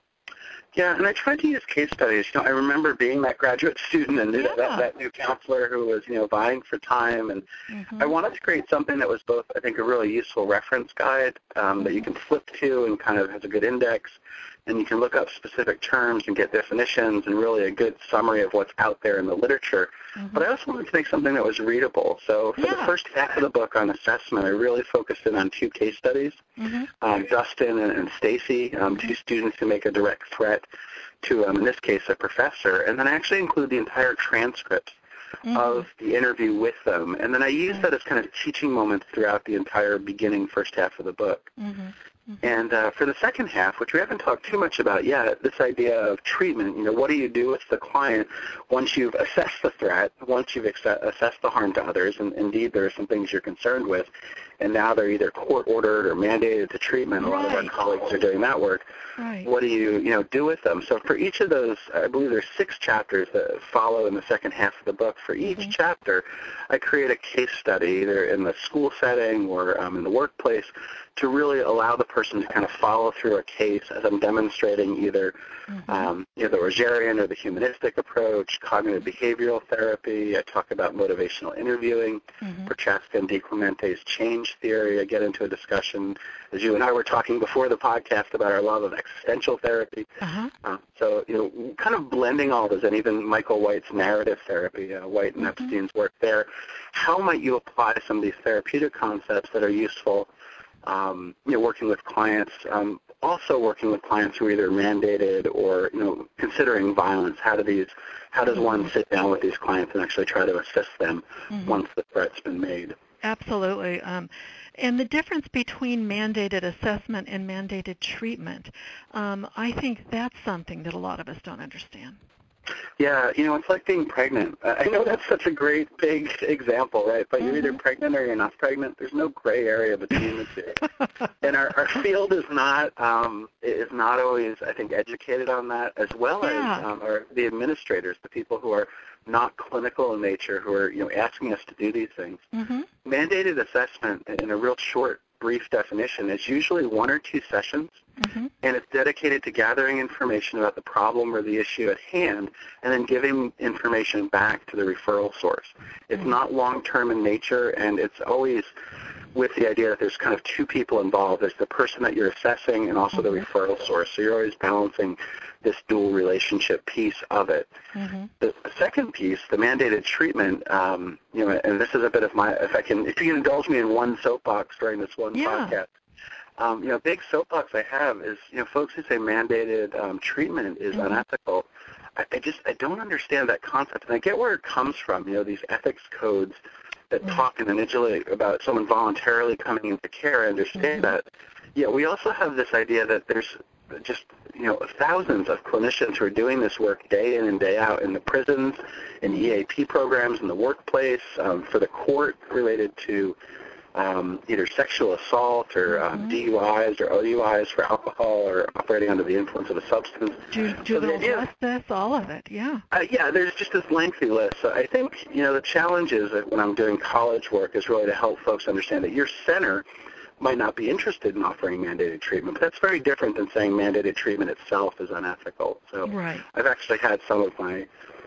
Yeah, and I tried to use case studies. You know, I remember being that graduate student and yeah. that, that new counselor who was, you know, vying for time. And mm-hmm. I wanted to create something that was both, I think, a really useful reference guide um, mm-hmm. that you can flip to and kind of has a good index. And you can look up specific terms and get definitions and really a good summary of what's out there in the literature. Mm-hmm. But I also wanted to make something that was readable. So for yeah. the first half of the book on assessment, I really focused in on two case studies, mm-hmm. um, Dustin and, and Stacy, um, mm-hmm. two students who make a direct threat to, um, in this case, a professor. And then I actually include the entire transcript mm-hmm. of the interview with them. And then I use mm-hmm. that as kind of teaching moments throughout the entire beginning first half of the book. Mm-hmm. Mm-hmm. And uh, for the second half, which we haven't talked too much about yet, this idea of treatment, you know, what do you do with the client once you've assessed the threat, once you've ex- assessed the harm to others, and indeed there are some things you're concerned with, and now they're either court-ordered or mandated to treatment. A lot right. of our colleagues are doing that work. Right. What do you, you know, do with them? So for each of those, I believe there's six chapters that follow in the second half of the book. For each mm-hmm. chapter, I create a case study, either in the school setting or um, in the workplace, to really allow the person to kind of follow through a case as I'm demonstrating either mm-hmm. um, you know, the Rogerian or the humanistic approach, cognitive behavioral therapy. I talk about motivational interviewing, mm-hmm. Prochaska and DiClemente's change theory. I get into a discussion, as you and I were talking before the podcast, about our love of existential therapy. Uh-huh. Uh, so, you know, kind of blending all those, and even Michael White's narrative therapy, uh, White and mm-hmm. Epstein's work there. How might you apply some of these therapeutic concepts that are useful Um, you know, working with clients, um, also working with clients who are either mandated or, you know, considering violence. How do these, how does one sit down with these clients and actually try to assist them mm-hmm. once the threat's been made? Absolutely. Um, and the difference between mandated assessment and mandated treatment, um, I think that's something that a lot of us don't understand. Yeah, you know, it's like being pregnant. I know that's such a great, big example, right? But mm-hmm. you're either pregnant or you're not pregnant. There's no gray area between the two. And our, our field is not um, is not always, I think, educated on that, as well yeah. as um, our, the administrators, the people who are not clinical in nature, who are, you know, asking us to do these things. Mm-hmm. Mandated assessment, in a real short, brief definition, is usually one or two sessions, mm-hmm. and it's dedicated to gathering information about the problem or the issue at hand and then giving information back to the referral source. It's mm-hmm. not long-term in nature, and it's always with the idea that there's kind of two people involved. There's the person that you're assessing and also mm-hmm. the referral source. So you're always balancing this dual relationship piece of it. Mm-hmm. The second piece, the mandated treatment, um, you know, and this is a bit of my, if I can, if you can indulge me in one soapbox during this one yeah. podcast, um, you know, big soapbox I have is, you know, folks who say mandated um, treatment is mm-hmm. unethical. I, I just, I don't understand that concept, and I get where it comes from. You know, these ethics codes that mm-hmm. talk individually about someone voluntarily coming into care. I understand mm-hmm. that. Yeah, we also have this idea that there's just, you know, thousands of clinicians who are doing this work day in and day out in the prisons, in E A P programs, in the workplace, um, for the court related to um, either sexual assault or um, mm-hmm. D U Is or O U Is for alcohol or operating under the influence of a substance. Ju- juvenile so justice, all of it, yeah. Uh, yeah, there's just this lengthy list. So I think, you know, the challenge is that when I'm doing college work is really to help folks understand that your center might not be interested in offering mandated treatment, but that's very different than saying mandated treatment itself is unethical. So right. I've actually had some of my,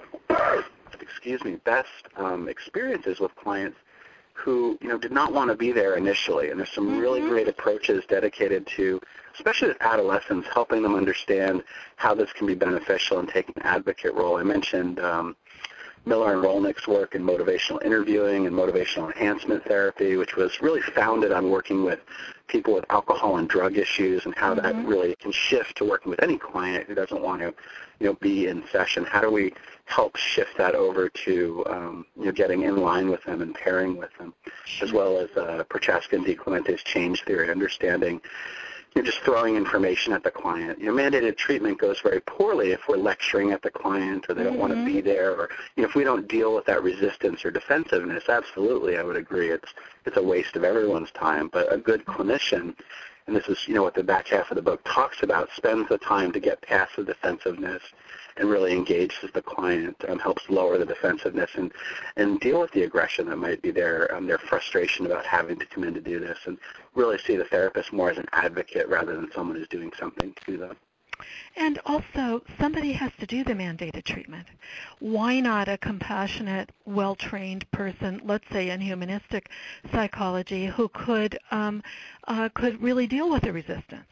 excuse me, best um, experiences with clients who, you know, did not want to be there initially, and there's some mm-hmm. really great approaches dedicated to, especially with adolescents, helping them understand how this can be beneficial and take an advocate role. I mentioned um, Miller and Rolnick's work in motivational interviewing and motivational enhancement therapy, which was really founded on working with people with alcohol and drug issues and how mm-hmm. that really can shift to working with any client who doesn't want to, you know, be in session. How do we help shift that over to, um, you know, getting in line with them and pairing with them, as well as uh, Prochaska and DiClemente's change theory, understanding you're just throwing information at the client. You know, mandated treatment goes very poorly if we're lecturing at the client or they don't mm-hmm. want to be there, or, you know, if we don't deal with that resistance or defensiveness. Absolutely, I would agree. It's it's a waste of everyone's time. But a good clinician, and this is, you know, what the back half of the book talks about, spends the time to get past the defensiveness and really engages the client, um, helps lower the defensiveness and, and deal with the aggression that might be there, um, their frustration about having to come in to do this, and really see the therapist more as an advocate rather than someone who's doing something to them. And also, somebody has to do the mandated treatment. Why not a compassionate, well-trained person, let's say in humanistic psychology, who could um, uh, could really deal with the resistance?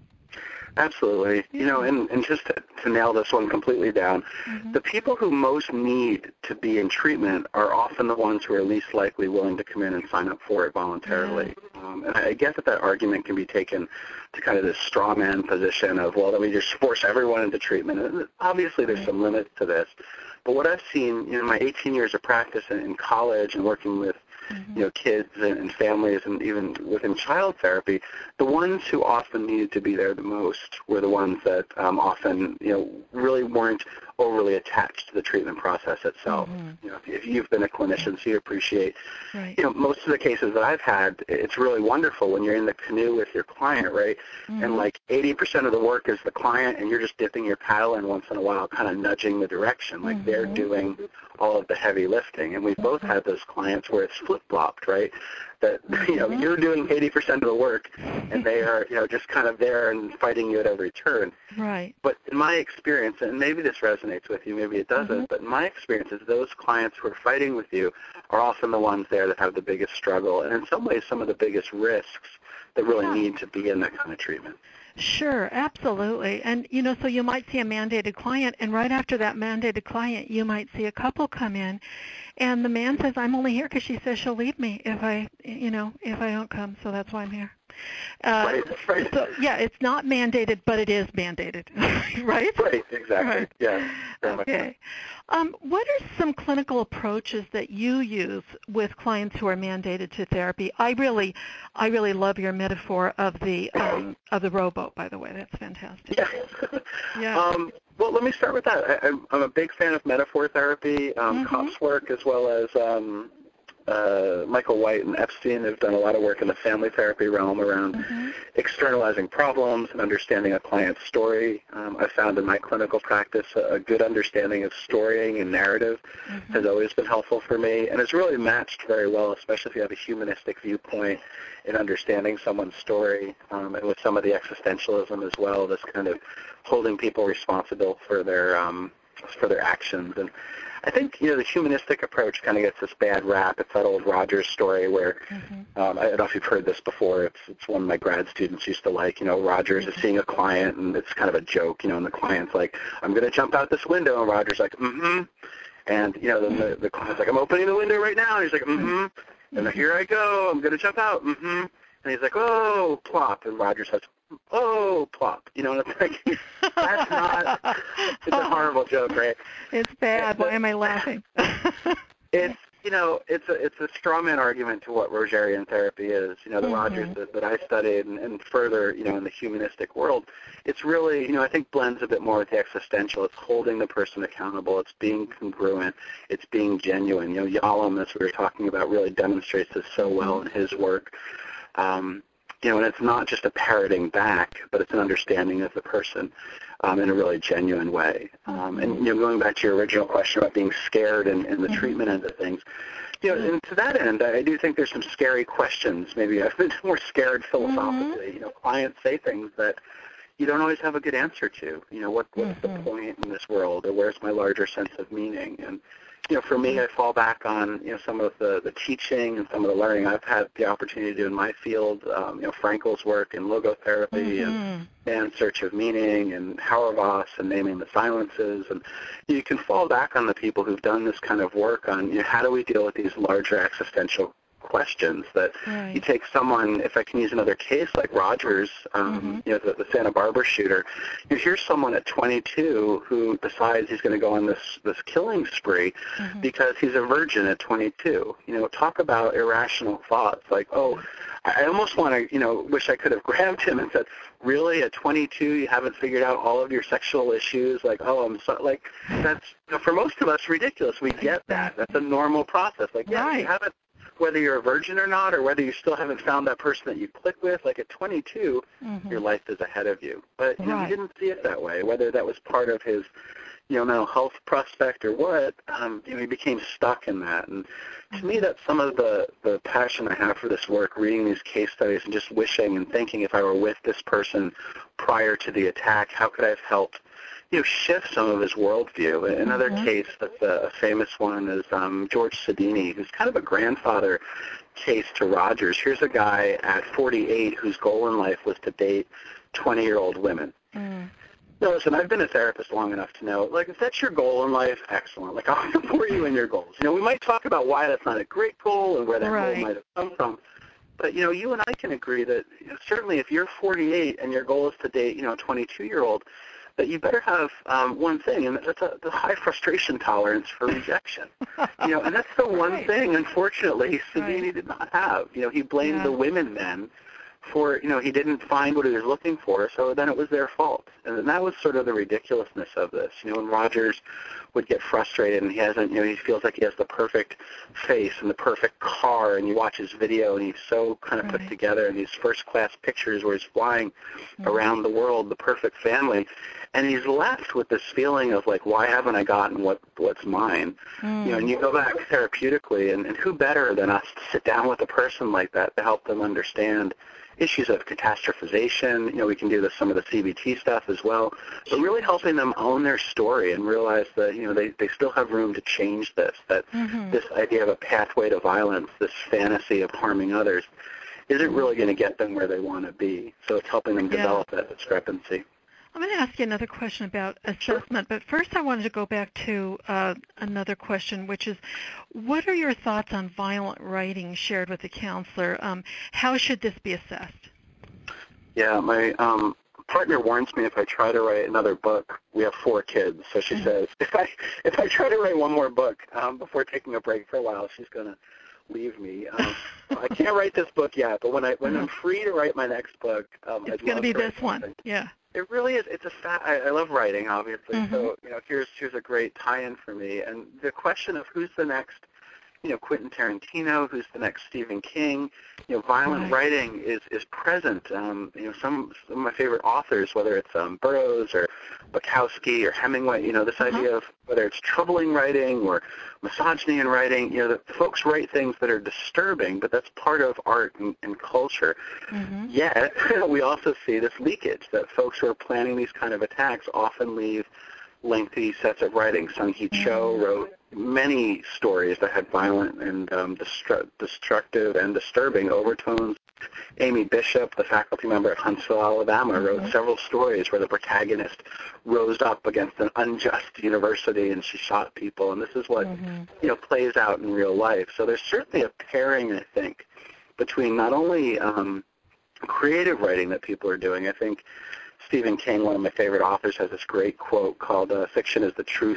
Absolutely. Yeah. You know, and, and just to, to nail this one completely down, mm-hmm. the people who most need to be in treatment are often the ones who are least likely willing to come in and sign up for it voluntarily. Yeah. Um, and I get that that argument can be taken to kind of this straw man position of, well, then we just force everyone into treatment. And obviously there's some limits to this. But what I've seen, you know, in my eighteen years of practice in, in college and working with Mm-hmm. you know, kids and, and families, and even within child therapy, the ones who often needed to be there the most were the ones that um, often, you know, really weren't overly attached to the treatment process itself. Mm-hmm. You know, if, if you've been a clinician, so you appreciate, right. you know, most of the cases that I've had, it's really wonderful when you're in the canoe with your client, right? Mm-hmm. And like eighty percent of the work is the client, and you're just dipping your paddle in once in a while, kind of nudging the direction, like mm-hmm. they're doing all of the heavy lifting. And we've both had those clients where it's flip-flopped, right? That, you know, you're doing eighty percent of the work, and they are, you know, just kind of there and fighting you at every turn. Right. But in my experience, and maybe this resonates with you, maybe it doesn't, mm-hmm. but in my experience is those clients who are fighting with you are often the ones there that have the biggest struggle, and in some ways some of the biggest risks that really yeah. need to be in that kind of treatment. Sure, absolutely. And, you know, so you might see a mandated client, and right after that mandated client, you might see a couple come in, and the man says, I'm only here because she says she'll leave me if I, you know, if I don't come, so that's why I'm here. Uh, right, right. So yeah, it's not mandated, but it is mandated, right? Right, exactly. Right. Yeah. Very much so. Okay. Um, what are some clinical approaches that you use with clients who are mandated to therapy? I really, I really love your metaphor of the um, of the rowboat. By the way, that's fantastic. Yeah. Yeah. Um, well, let me start with that. I, I'm, I'm a big fan of metaphor therapy, um, Mm-hmm. Kopp's work, as well as um, uh, Michael White and Epstein have done a lot of work in the family therapy realm around Mm-hmm. externalizing problems and understanding a client's story. Um, I found in my clinical practice a, a good understanding of storying and narrative Mm-hmm. has always been helpful for me, and it's really matched very well, especially if you have a humanistic viewpoint in understanding someone's story, um, and with some of the existentialism as well, this kind of holding people responsible for their um, for their actions. And I think, you know, the humanistic approach kind of gets this bad rap. It's that old Rogers story where, Mm-hmm. um, I don't know if you've heard this before. It's, it's one my grad students used to like. You know, Rogers is seeing a client, and it's kind of a joke, you know, and the client's like, I'm going to jump out this window, and Rogers like, mm-hmm. And, you know, then the, the client's like, I'm opening the window right now, and he's like, mm-hmm. And then, here I go, I'm going to jump out, mm-hmm. And he's like, oh, plop. And Rogers says, oh, plop. You know, and it's like, that's not, it's a horrible joke, right? It's bad. Why am I laughing? It's, you know, it's a it's a straw man argument to what Rogerian therapy is. You know, the Mm-hmm. Rogers that, that I studied, and, and further, you know, in the humanistic world, it's really, you know, I think blends a bit more with the existential. It's holding the person accountable. It's being congruent. It's being genuine. You know, Yalom, as we were talking about, really demonstrates this so well in his work. Um, you know, and it's not just a parroting back, but it's an understanding of the person um, in a really genuine way. Um, and, you know, going back to your original question about being scared and, and the Mm-hmm. treatment end of things, you know, and to that end, I do think there's some scary questions. Maybe I've been more scared philosophically. Mm-hmm. You know, clients say things that you don't always have a good answer to. You know, what what's Mm-hmm. the point in this world, or where's my larger sense of meaning? And you know, for me, I fall back on, you know, some of the, the teaching and some of the learning I've had the opportunity to do in my field, um, you know, Frankl's work in logotherapy Mm-hmm. and Man's Search of Meaning and Hauerwas and Naming the Silences. And you can fall back on the people who've done this kind of work on, you know, how do we deal with these larger existential questions that Right. you take someone, if I can use another case like Rogers, um, Mm-hmm. you know, the, the Santa Barbara shooter, you hear someone at twenty-two who decides he's going to go on this, this killing spree Mm-hmm. because he's a virgin at twenty-two. You know, talk about irrational thoughts like, oh, I almost want to, you know, wish I could have grabbed him and said, really, at twenty-two you haven't figured out all of your sexual issues? Like, oh, I'm so, like, that's, you know, for most of us, ridiculous. We get that. That's a normal process. Like, yeah, Right. you haven't, whether you're a virgin or not, or whether you still haven't found that person that you click with, like at twenty-two, Mm-hmm. your life is ahead of you. But, you know, Right. he didn't see it that way, whether that was part of his, you know, mental health prospect or what, um, you know, he became stuck in that. And to me, that's some of the, the passion I have for this work, reading these case studies and just wishing and thinking if I were with this person prior to the attack, how could I have helped, you know, shift some of his worldview. Another Mm-hmm. case that's a, a famous one is um, George Sedini, who's kind of a grandfather case to Rogers. Here's a guy at forty-eight whose goal in life was to date twenty-year-old women. Mm. No, listen, I've been a therapist long enough to know, like, if that's your goal in life, excellent. Like, I'll support you in your goals. You know, we might talk about why that's not a great goal and where that Right. goal might have come from. But, you know, you and I can agree that, you know, certainly if you're forty-eight and your goal is to date, you know, a twenty-two-year-old, that you better have um, one thing, and that's a, the high frustration tolerance for rejection. You know, and that's the one Right. thing, unfortunately, Savini Right. did not have. You know, he blamed Yeah. the women men for, you know, he didn't find what he was looking for, so then it was their fault. And that was sort of the ridiculousness of this. You know, when Rogers would get frustrated and he hasn't, you know, he feels like he has the perfect face and the perfect car, and you watch his video and he's so kind of Right. put together in these first-class pictures where he's flying Mm-hmm. around the world, the perfect family, and he's left with this feeling of like, why haven't I gotten what what's mine? Mm. You know, and you go back therapeutically, and, and who better than us to sit down with a person like that to help them understand issues of catastrophization. You know, we can do this, some of the C B T stuff as well, but really helping them own their story and realize that, you know, they, they still have room to change this, that Mm-hmm. this idea of a pathway to violence, this fantasy of harming others, isn't really going to get them where they want to be. So it's helping them Yeah. develop that discrepancy. I'm going to ask you another question about assessment, but first I wanted to go back to uh, another question, which is, what are your thoughts on violent writing shared with the counselor? Um, how should this be assessed? Yeah, my um, partner warns me if I try to write another book, we have four kids. So she mm-hmm. says if I if I try to write one more book um, before taking a break for a while, she's going to leave me. Um, I can't write this book yet, but when I when uh-huh. I'm free to write my next book, um, it's going to be this one. Yeah. It really is. It's a fa- I, I love writing, obviously. Mm-hmm. So you know, here's here's a great tie-in for me. And the question of who's the next, you know, Quentin Tarantino, who's the next Stephen King, you know, violent right. writing is is present. Um, you know, some some of my favorite authors, whether it's um, Burroughs or Bukowski or Hemingway, you know, this uh-huh. idea of whether it's troubling writing or misogyny in writing, you know, the folks write things that are disturbing, but that's part of art and, and culture. Mm-hmm. Yet we also see this leakage that folks who are planning these kind of attacks often leave lengthy sets of writing. Sung-Hee Cho wrote many stories that had violent and um, destru- destructive and disturbing overtones. Amy Bishop, the faculty member at Huntsville, Alabama, wrote mm-hmm. several stories where the protagonist rose up against an unjust university and she shot people, and this is what mm-hmm. you know plays out in real life. So there's certainly a pairing, I think, between not only um, creative writing that people are doing. I think Stephen King, one of my favorite authors, has this great quote called uh, "Fiction is the truth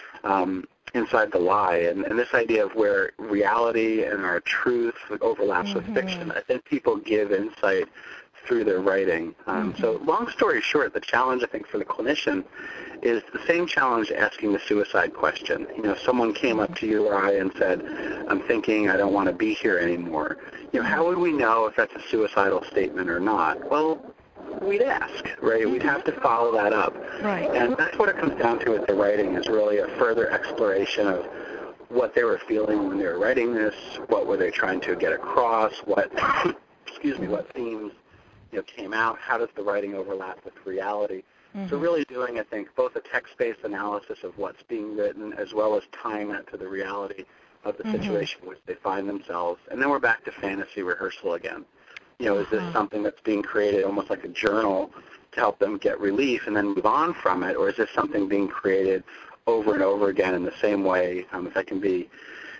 um, inside the lie," and, and this idea of where reality and our truth overlaps mm-hmm. with fiction. I think people give insight through their writing. Um, mm-hmm. So long story short, the challenge, I think, for the clinician is the same challenge asking the suicide question. You know, someone came up to you or I and said, I'm thinking I don't want to be here anymore. You know, how would we know if that's a suicidal statement or not? Well, we'd ask, right? Mm-hmm. We'd have to follow that up. Right. And that's what it comes down to with the writing, is really a further exploration of what they were feeling when they were writing this, what were they trying to get across, what, excuse me, what themes, you know, came out, how does the writing overlap with reality? Mm-hmm. So really doing, I think, both a text-based analysis of what's being written as well as tying that to the reality of the mm-hmm. situation in which they find themselves. And then we're back to fantasy rehearsal again. You know, is this something that's being created almost like a journal to help them get relief and then move on from it, or is this something being created over and over again in the same way? Um, if I can be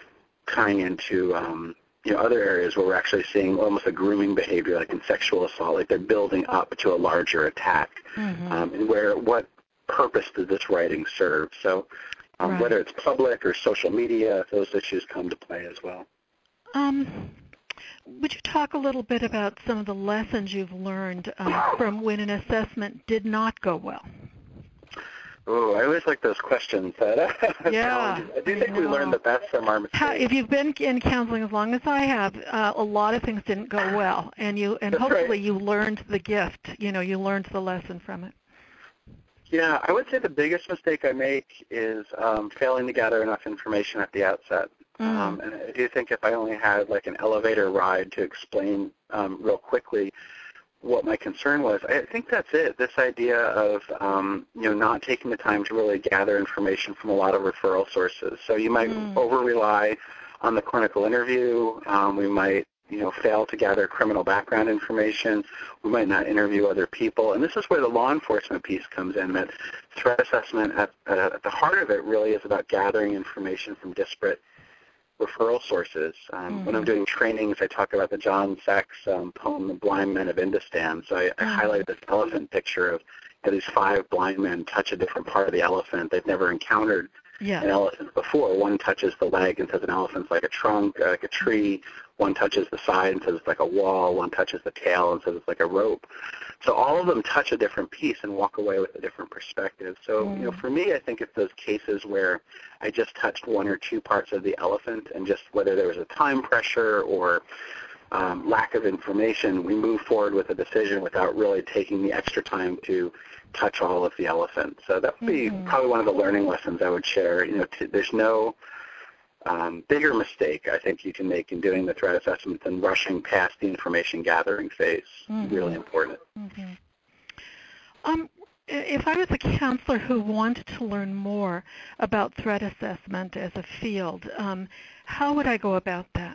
tying into, um, you know, other areas where we're actually seeing almost a grooming behavior, like in sexual assault, like they're building up to a larger attack, mm-hmm. um, and where what purpose does this writing serve? So um, right. whether it's public or social media, those issues come to play as well. Um. Would you talk a little bit about some of the lessons you've learned um, from when an assessment did not go well? Oh, I always like those questions. That yeah, I do think I we learn the best from our mistakes. How, if you've been in counseling as long as I have, uh, a lot of things didn't go well, and you and That's hopefully right. you learned the gift. You know, you learned the lesson from it. Yeah, I would say the biggest mistake I make is um, failing to gather enough information at the outset. Mm. Um, and I do think if I only had like an elevator ride to explain um, real quickly what my concern was, I think that's it. This idea of um, you know not taking the time to really gather information from a lot of referral sources. So you might mm. over-rely on the clinical interview. Um, we might you know fail to gather criminal background information. We might not interview other people. And this is where the law enforcement piece comes in. That threat assessment at, at the heart of it really is about gathering information from disparate referral sources. Um, mm-hmm. When I'm doing trainings, I talk about the John Sachs um, poem, The Blind Men of Indostan. So I, I mm-hmm. highlight this elephant picture of you know, these five blind men touch a different part of the elephant. They've never encountered yeah. an elephant before. One touches the leg and says an elephant's like a trunk, uh, like a tree. One touches the side and says it's like a wall. One touches the tail and says it's like a rope. So all of them touch a different piece and walk away with a different perspective. So, mm. you know, for me, I think it's those cases where I just touched one or two parts of the elephant and just whether there was a time pressure or um, lack of information, we move forward with a decision without really taking the extra time to touch all of the elephant. So that would be mm-hmm. probably one of the learning lessons I would share. You know, t- there's no um, bigger mistake I think you can make in doing the threat assessment than rushing past the information gathering phase. Mm-hmm. Really important. Mm-hmm. Um, if I was a counselor who wanted to learn more about threat assessment as a field, um, how would I go about that?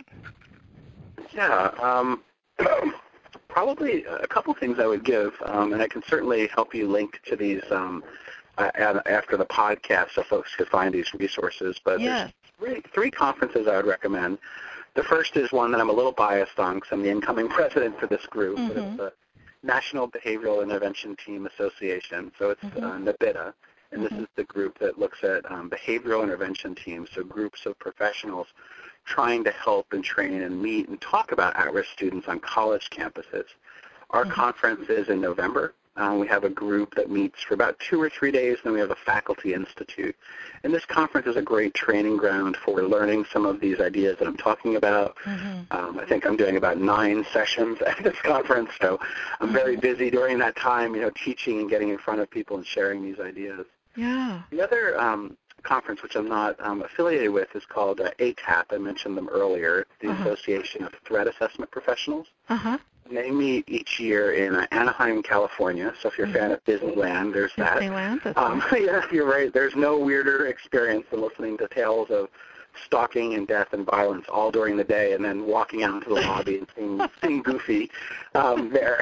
Yeah, um, probably a couple things I would give, um, and I can certainly help you link to these um, uh, after the podcast so folks could find these resources. But yes. there's three, three conferences I would recommend. The first is one that I'm a little biased on because I'm the incoming president for this group. Mm-hmm. But it's the National Behavioral Intervention Team Association. So it's mm-hmm. uh, NABITA, and mm-hmm. this is the group that looks at um, behavioral intervention teams, so groups of professionals trying to help and train and meet and talk about at-risk students on college campuses. Our mm-hmm. conference is in November. Uh, we have a group that meets for about two or three days, and then we have a faculty institute. And this conference is a great training ground for learning some of these ideas that I'm talking about. Mm-hmm. Um, I think I'm doing about nine sessions at this conference, so I'm mm-hmm. very busy during that time, you know, teaching and getting in front of people and sharing these ideas. Yeah. The other um, conference, which I'm not um, affiliated with, is called uh, A T A P. I mentioned them earlier, the uh-huh. Association of Threat Assessment Professionals. Uh-huh. They meet each year in uh, Anaheim, California. So if you're a fan of Disneyland, there's that. Disneyland, that's um, right. Yeah, you're right. There's no weirder experience than listening to tales of stalking and death and violence all during the day and then walking out into the lobby and seeing, seeing Goofy um, there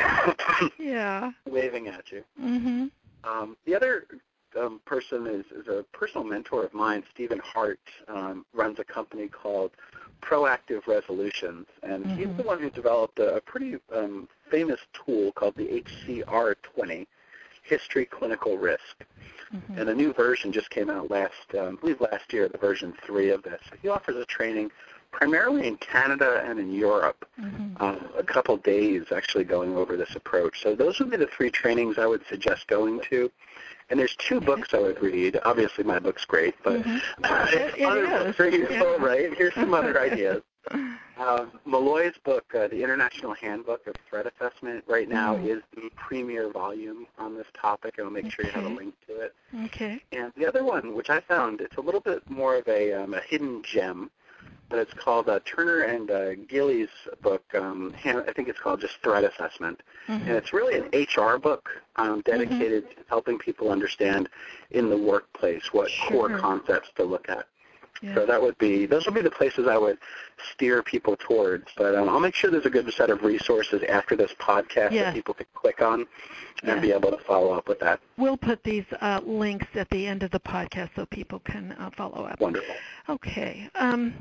yeah. waving at you. Mm-hmm. Um, the other um, person is, is a personal mentor of mine. Stephen Hart um, runs a company called Proactive Resolutions, and mm-hmm. he's the one who developed a, a pretty um, famous tool called the H C R twenty, History Clinical Risk. Mm-hmm. And a new version just came out last, um, I believe last year, the version three of this. He offers a training primarily in Canada and in Europe, mm-hmm. um, a couple days actually going over this approach. So those would be the three trainings I would suggest going to. And there's two books I would read. Obviously, my book's great, but mm-hmm. uh, it, it other is. books are useful, yeah. right? Here's some other ideas. Uh, Malloy's book, uh, The International Handbook of Threat Assessment, right now mm. is the premier volume on this topic, and I'll make okay. sure you have a link to it. Okay. And the other one, which I found, it's a little bit more of a, um, a hidden gem, but it's called uh, Turner and uh, Gillies' book. Um, I think it's called just Threat Assessment. Mm-hmm. And it's really an H R book um, dedicated mm-hmm. to helping people understand in the workplace what sure. core concepts to look at. Yeah. So that would be, those would be the places I would steer people towards. But um, I'll make sure there's a good set of resources after this podcast yes. that people can click on and yes. be able to follow up with that. We'll put these uh, links at the end of the podcast so people can uh, follow up. Wonderful. Okay. Um,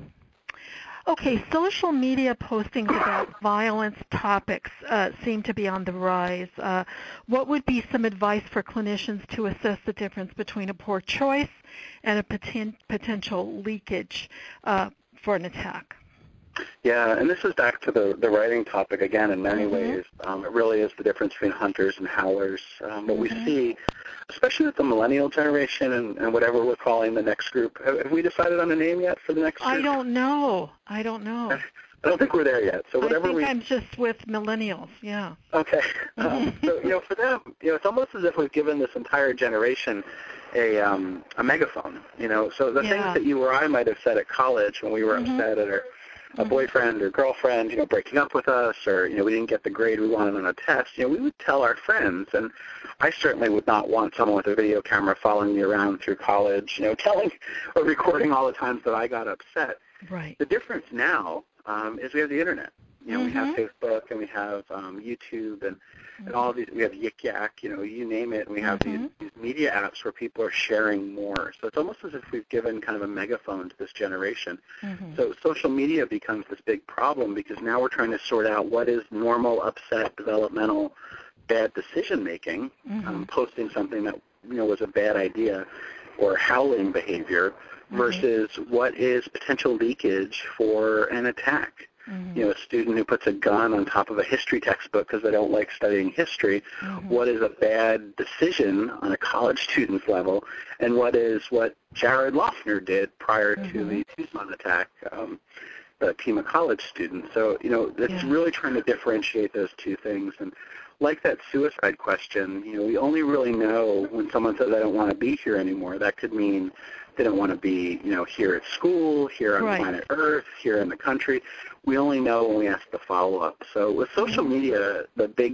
Okay, social media postings about violence topics uh, seem to be on the rise. Uh, what would be some advice for clinicians to assess the difference between a poor choice and a poten- potential leakage uh, for an attack? Yeah, and this is back to the, the writing topic again in many mm-hmm. ways. Um, it really is the difference between hunters and howlers. Um, what mm-hmm. we see, especially with the millennial generation and, and whatever we're calling the next group, have, have we decided on a name yet for the next group? I don't know. I don't know. I don't think we're there yet. So whatever I think we... I'm just with millennials, yeah. Okay. Um, so, you know, for them, you know, it's almost as if we've given this entire generation a um, a megaphone, you know. So the yeah. things that you or I might have said at college when we were mm-hmm. upset at our a boyfriend or girlfriend, you know, breaking up with us, or, you know, we didn't get the grade we wanted on a test, you know, we would tell our friends. And I certainly would not want someone with a video camera following me around through college, you know, telling or recording all the times that I got upset. Right. The difference now um, is we have the Internet. You know, mm-hmm. we have Facebook and we have um, YouTube and, mm-hmm. and all of these. We have Yik Yak, you know, you name it. And we have mm-hmm. these, these media apps where people are sharing more. So it's almost as if we've given kind of a megaphone to this generation. Mm-hmm. So social media becomes this big problem because now we're trying to sort out what is normal, upset, developmental, bad decision making, mm-hmm. um, posting something that, you know, was a bad idea or howling behavior mm-hmm. versus what is potential leakage for an attack. Mm-hmm. You know, a student who puts a gun on top of a history textbook because they don't like studying history, mm-hmm. what is a bad decision on a college student's level, and what is what Jared Loughner did prior mm-hmm. to the Tucson attack, um, a team of college students. So, you know, it's yeah. really trying to differentiate those two things. And like that suicide question, you know, we only really know when someone says, I don't want to be here anymore. That could mean they don't want to be, you know, here at school, here on right. planet Earth, here in the country. We only know when we ask the follow-up. So with social media, the big,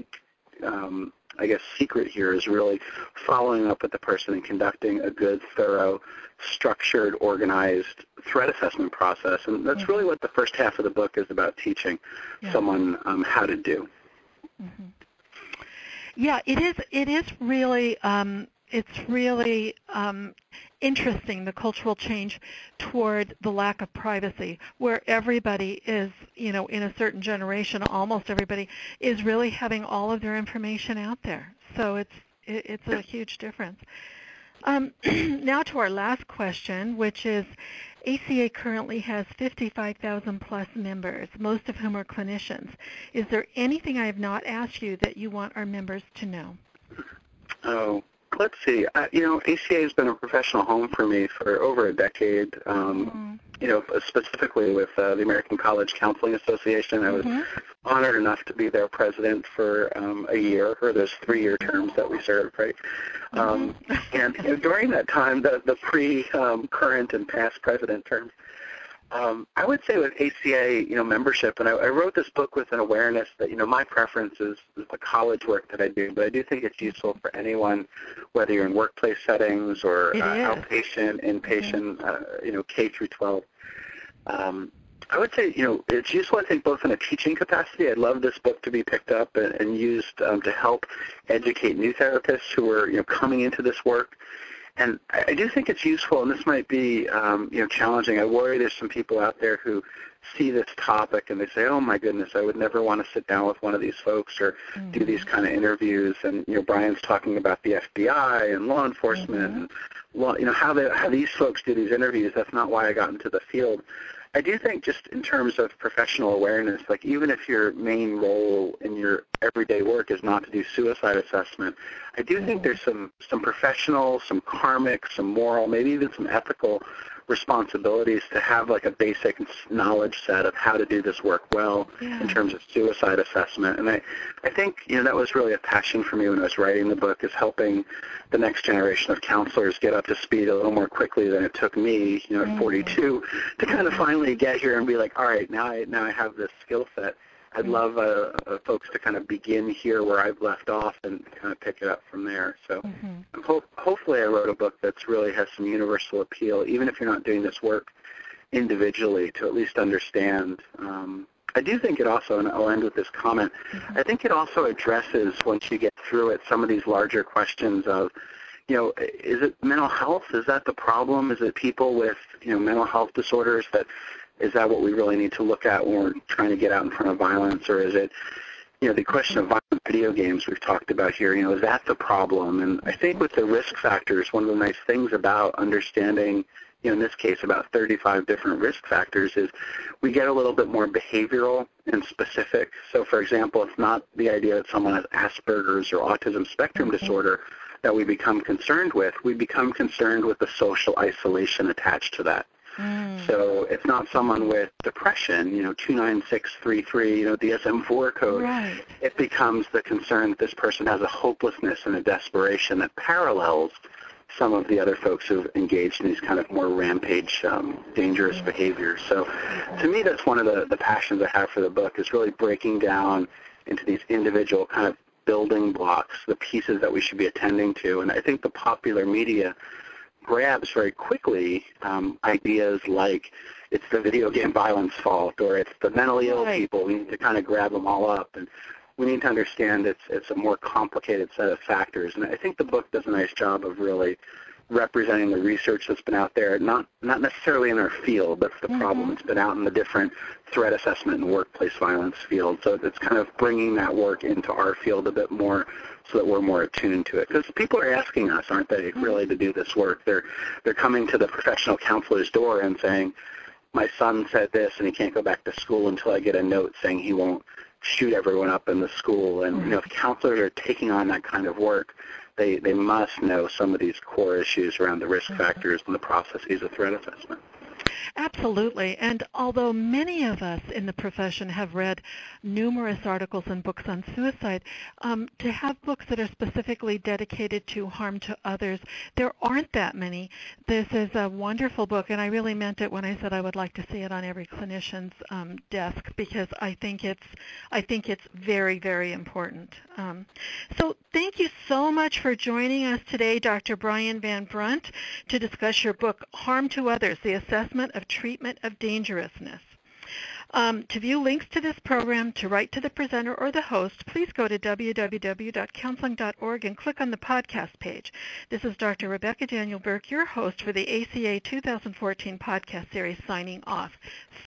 um, I guess, secret here is really following up with the person and conducting a good, thorough, structured, organized threat assessment process. And that's mm-hmm. really what the first half of the book is about, teaching yeah. someone um, how to do. Mm-hmm. Yeah, it is. It is really um, it's really um, interesting, the cultural change toward the lack of privacy, where everybody is, you know, in a certain generation, almost everybody is really having all of their information out there. So it's it, it's a huge difference. Um, now to our last question, which is, A C A currently has fifty-five thousand plus members, most of whom are clinicians. Is there anything I have not asked you that you want our members to know? Oh, let's see. I, you know, A C A has been a professional home for me for over a decade. Um, mm-hmm. You know, specifically with uh, the American College Counseling Association. I was mm-hmm. honored enough to be their president for um, a year, or those three-year terms that we served, right? Mm-hmm. Um, and you know, during that time, the, the pre-current um, and past president terms, Um, I would say with A C A, you know, membership, and I, I wrote this book with an awareness that, you know, my preference is, is the college work that I do, but I do think it's useful for anyone, whether you're in workplace settings or uh, outpatient, inpatient, mm-hmm. uh, you know, K through twelve. Um, I would say, you know, it's useful, I think, both in a teaching capacity. I'd love this book to be picked up and, and used um, to help educate new therapists who are, you know, coming into this work. And I do think it's useful, and this might be, um, you know, challenging. I worry there's some people out there who see this topic and they say, oh, my goodness, I would never want to sit down with one of these folks or mm-hmm. do these kind of interviews. And, you know, Brian's talking about the F B I and law enforcement mm-hmm. and, well, you know, how, they, how these folks do these interviews. That's not why I got into the field. I do think just in terms of professional awareness, like even if your main role in your everyday work is not to do suicide assessment, I do think there's some, some professional, some karmic, some moral, maybe even some ethical responsibilities to have like a basic knowledge set of how to do this work well yeah. in terms of suicide assessment. And I, I think, you know, that was really a passion for me when I was writing the book, is helping the next generation of counselors get up to speed a little more quickly than it took me, you know, at forty-two, to kind of finally get here and be like, all right, now I, now I have this skill set. I'd love uh, uh, folks to kind of begin here where I've left off and kind of pick it up from there. So mm-hmm. I'm ho- hopefully I wrote a book that's really has some universal appeal, even if you're not doing this work individually, to at least understand. Um, I do think it also, and I'll end with this comment, mm-hmm. I think it also addresses, once you get through it, some of these larger questions of, you know, is it mental health? Is that the problem? Is it people with, you know, mental health disorders that is that what we really need to look at when we're trying to get out in front of violence? Or is it, you know, the question of violent video games we've talked about here, you know, is that the problem? And I think with the risk factors, one of the nice things about understanding, you know, in this case about thirty-five different risk factors, is we get a little bit more behavioral and specific. So, for example, it's not the idea that someone has Asperger's or autism spectrum mm-hmm. disorder that we become concerned with. We become concerned with the social isolation attached to that. Mm. So it's not someone with depression, you know, two nine six three three, you know, D S M four code. Right. It becomes the concern that this person has a hopelessness and a desperation that parallels some of the other folks who've engaged in these kind of more rampage, um, dangerous behaviors. So to me, that's one of the, the passions I have for the book, is really breaking down into these individual kind of building blocks, the pieces that we should be attending to. And I think the popular media grabs very quickly um, ideas like it's the video game violence fault, or it's the mentally ill right. people. We need to kind of grab them all up, and we need to understand it's it's a more complicated set of factors. And I think the book does a nice job of really representing the research that's been out there, not not necessarily in our field. That's the mm-hmm. problem. It's been out in the different threat assessment and workplace violence field. So it's kind of bringing that work into our field a bit more, so that we're more attuned to it. Because people are asking us, aren't they, really, to do this work? They're they're coming to the professional counselor's door and saying, my son said this, and he can't go back to school until I get a note saying he won't shoot everyone up in the school. And you know, if counselors are taking on that kind of work, they, they must know some of these core issues around the risk factors and the processes of threat assessment. Absolutely. And although many of us in the profession have read numerous articles and books on suicide, um, to have books that are specifically dedicated to harm to others, there aren't that many. This is a wonderful book, and I really meant it when I said I would like to see it on every clinician's um, desk, because I think it's I think it's very, very important. Um, so thank you so much for joining us today, Doctor Brian Van Brunt, to discuss your book, Harm to Others, The Assessment of Treatment of Dangerousness. Um, to view links to this program, to write to the presenter or the host, please go to w w w dot counseling dot org and click on the podcast page. This is Doctor Rebecca Daniel Burke, your host for the A C A two thousand fourteen podcast series, signing off.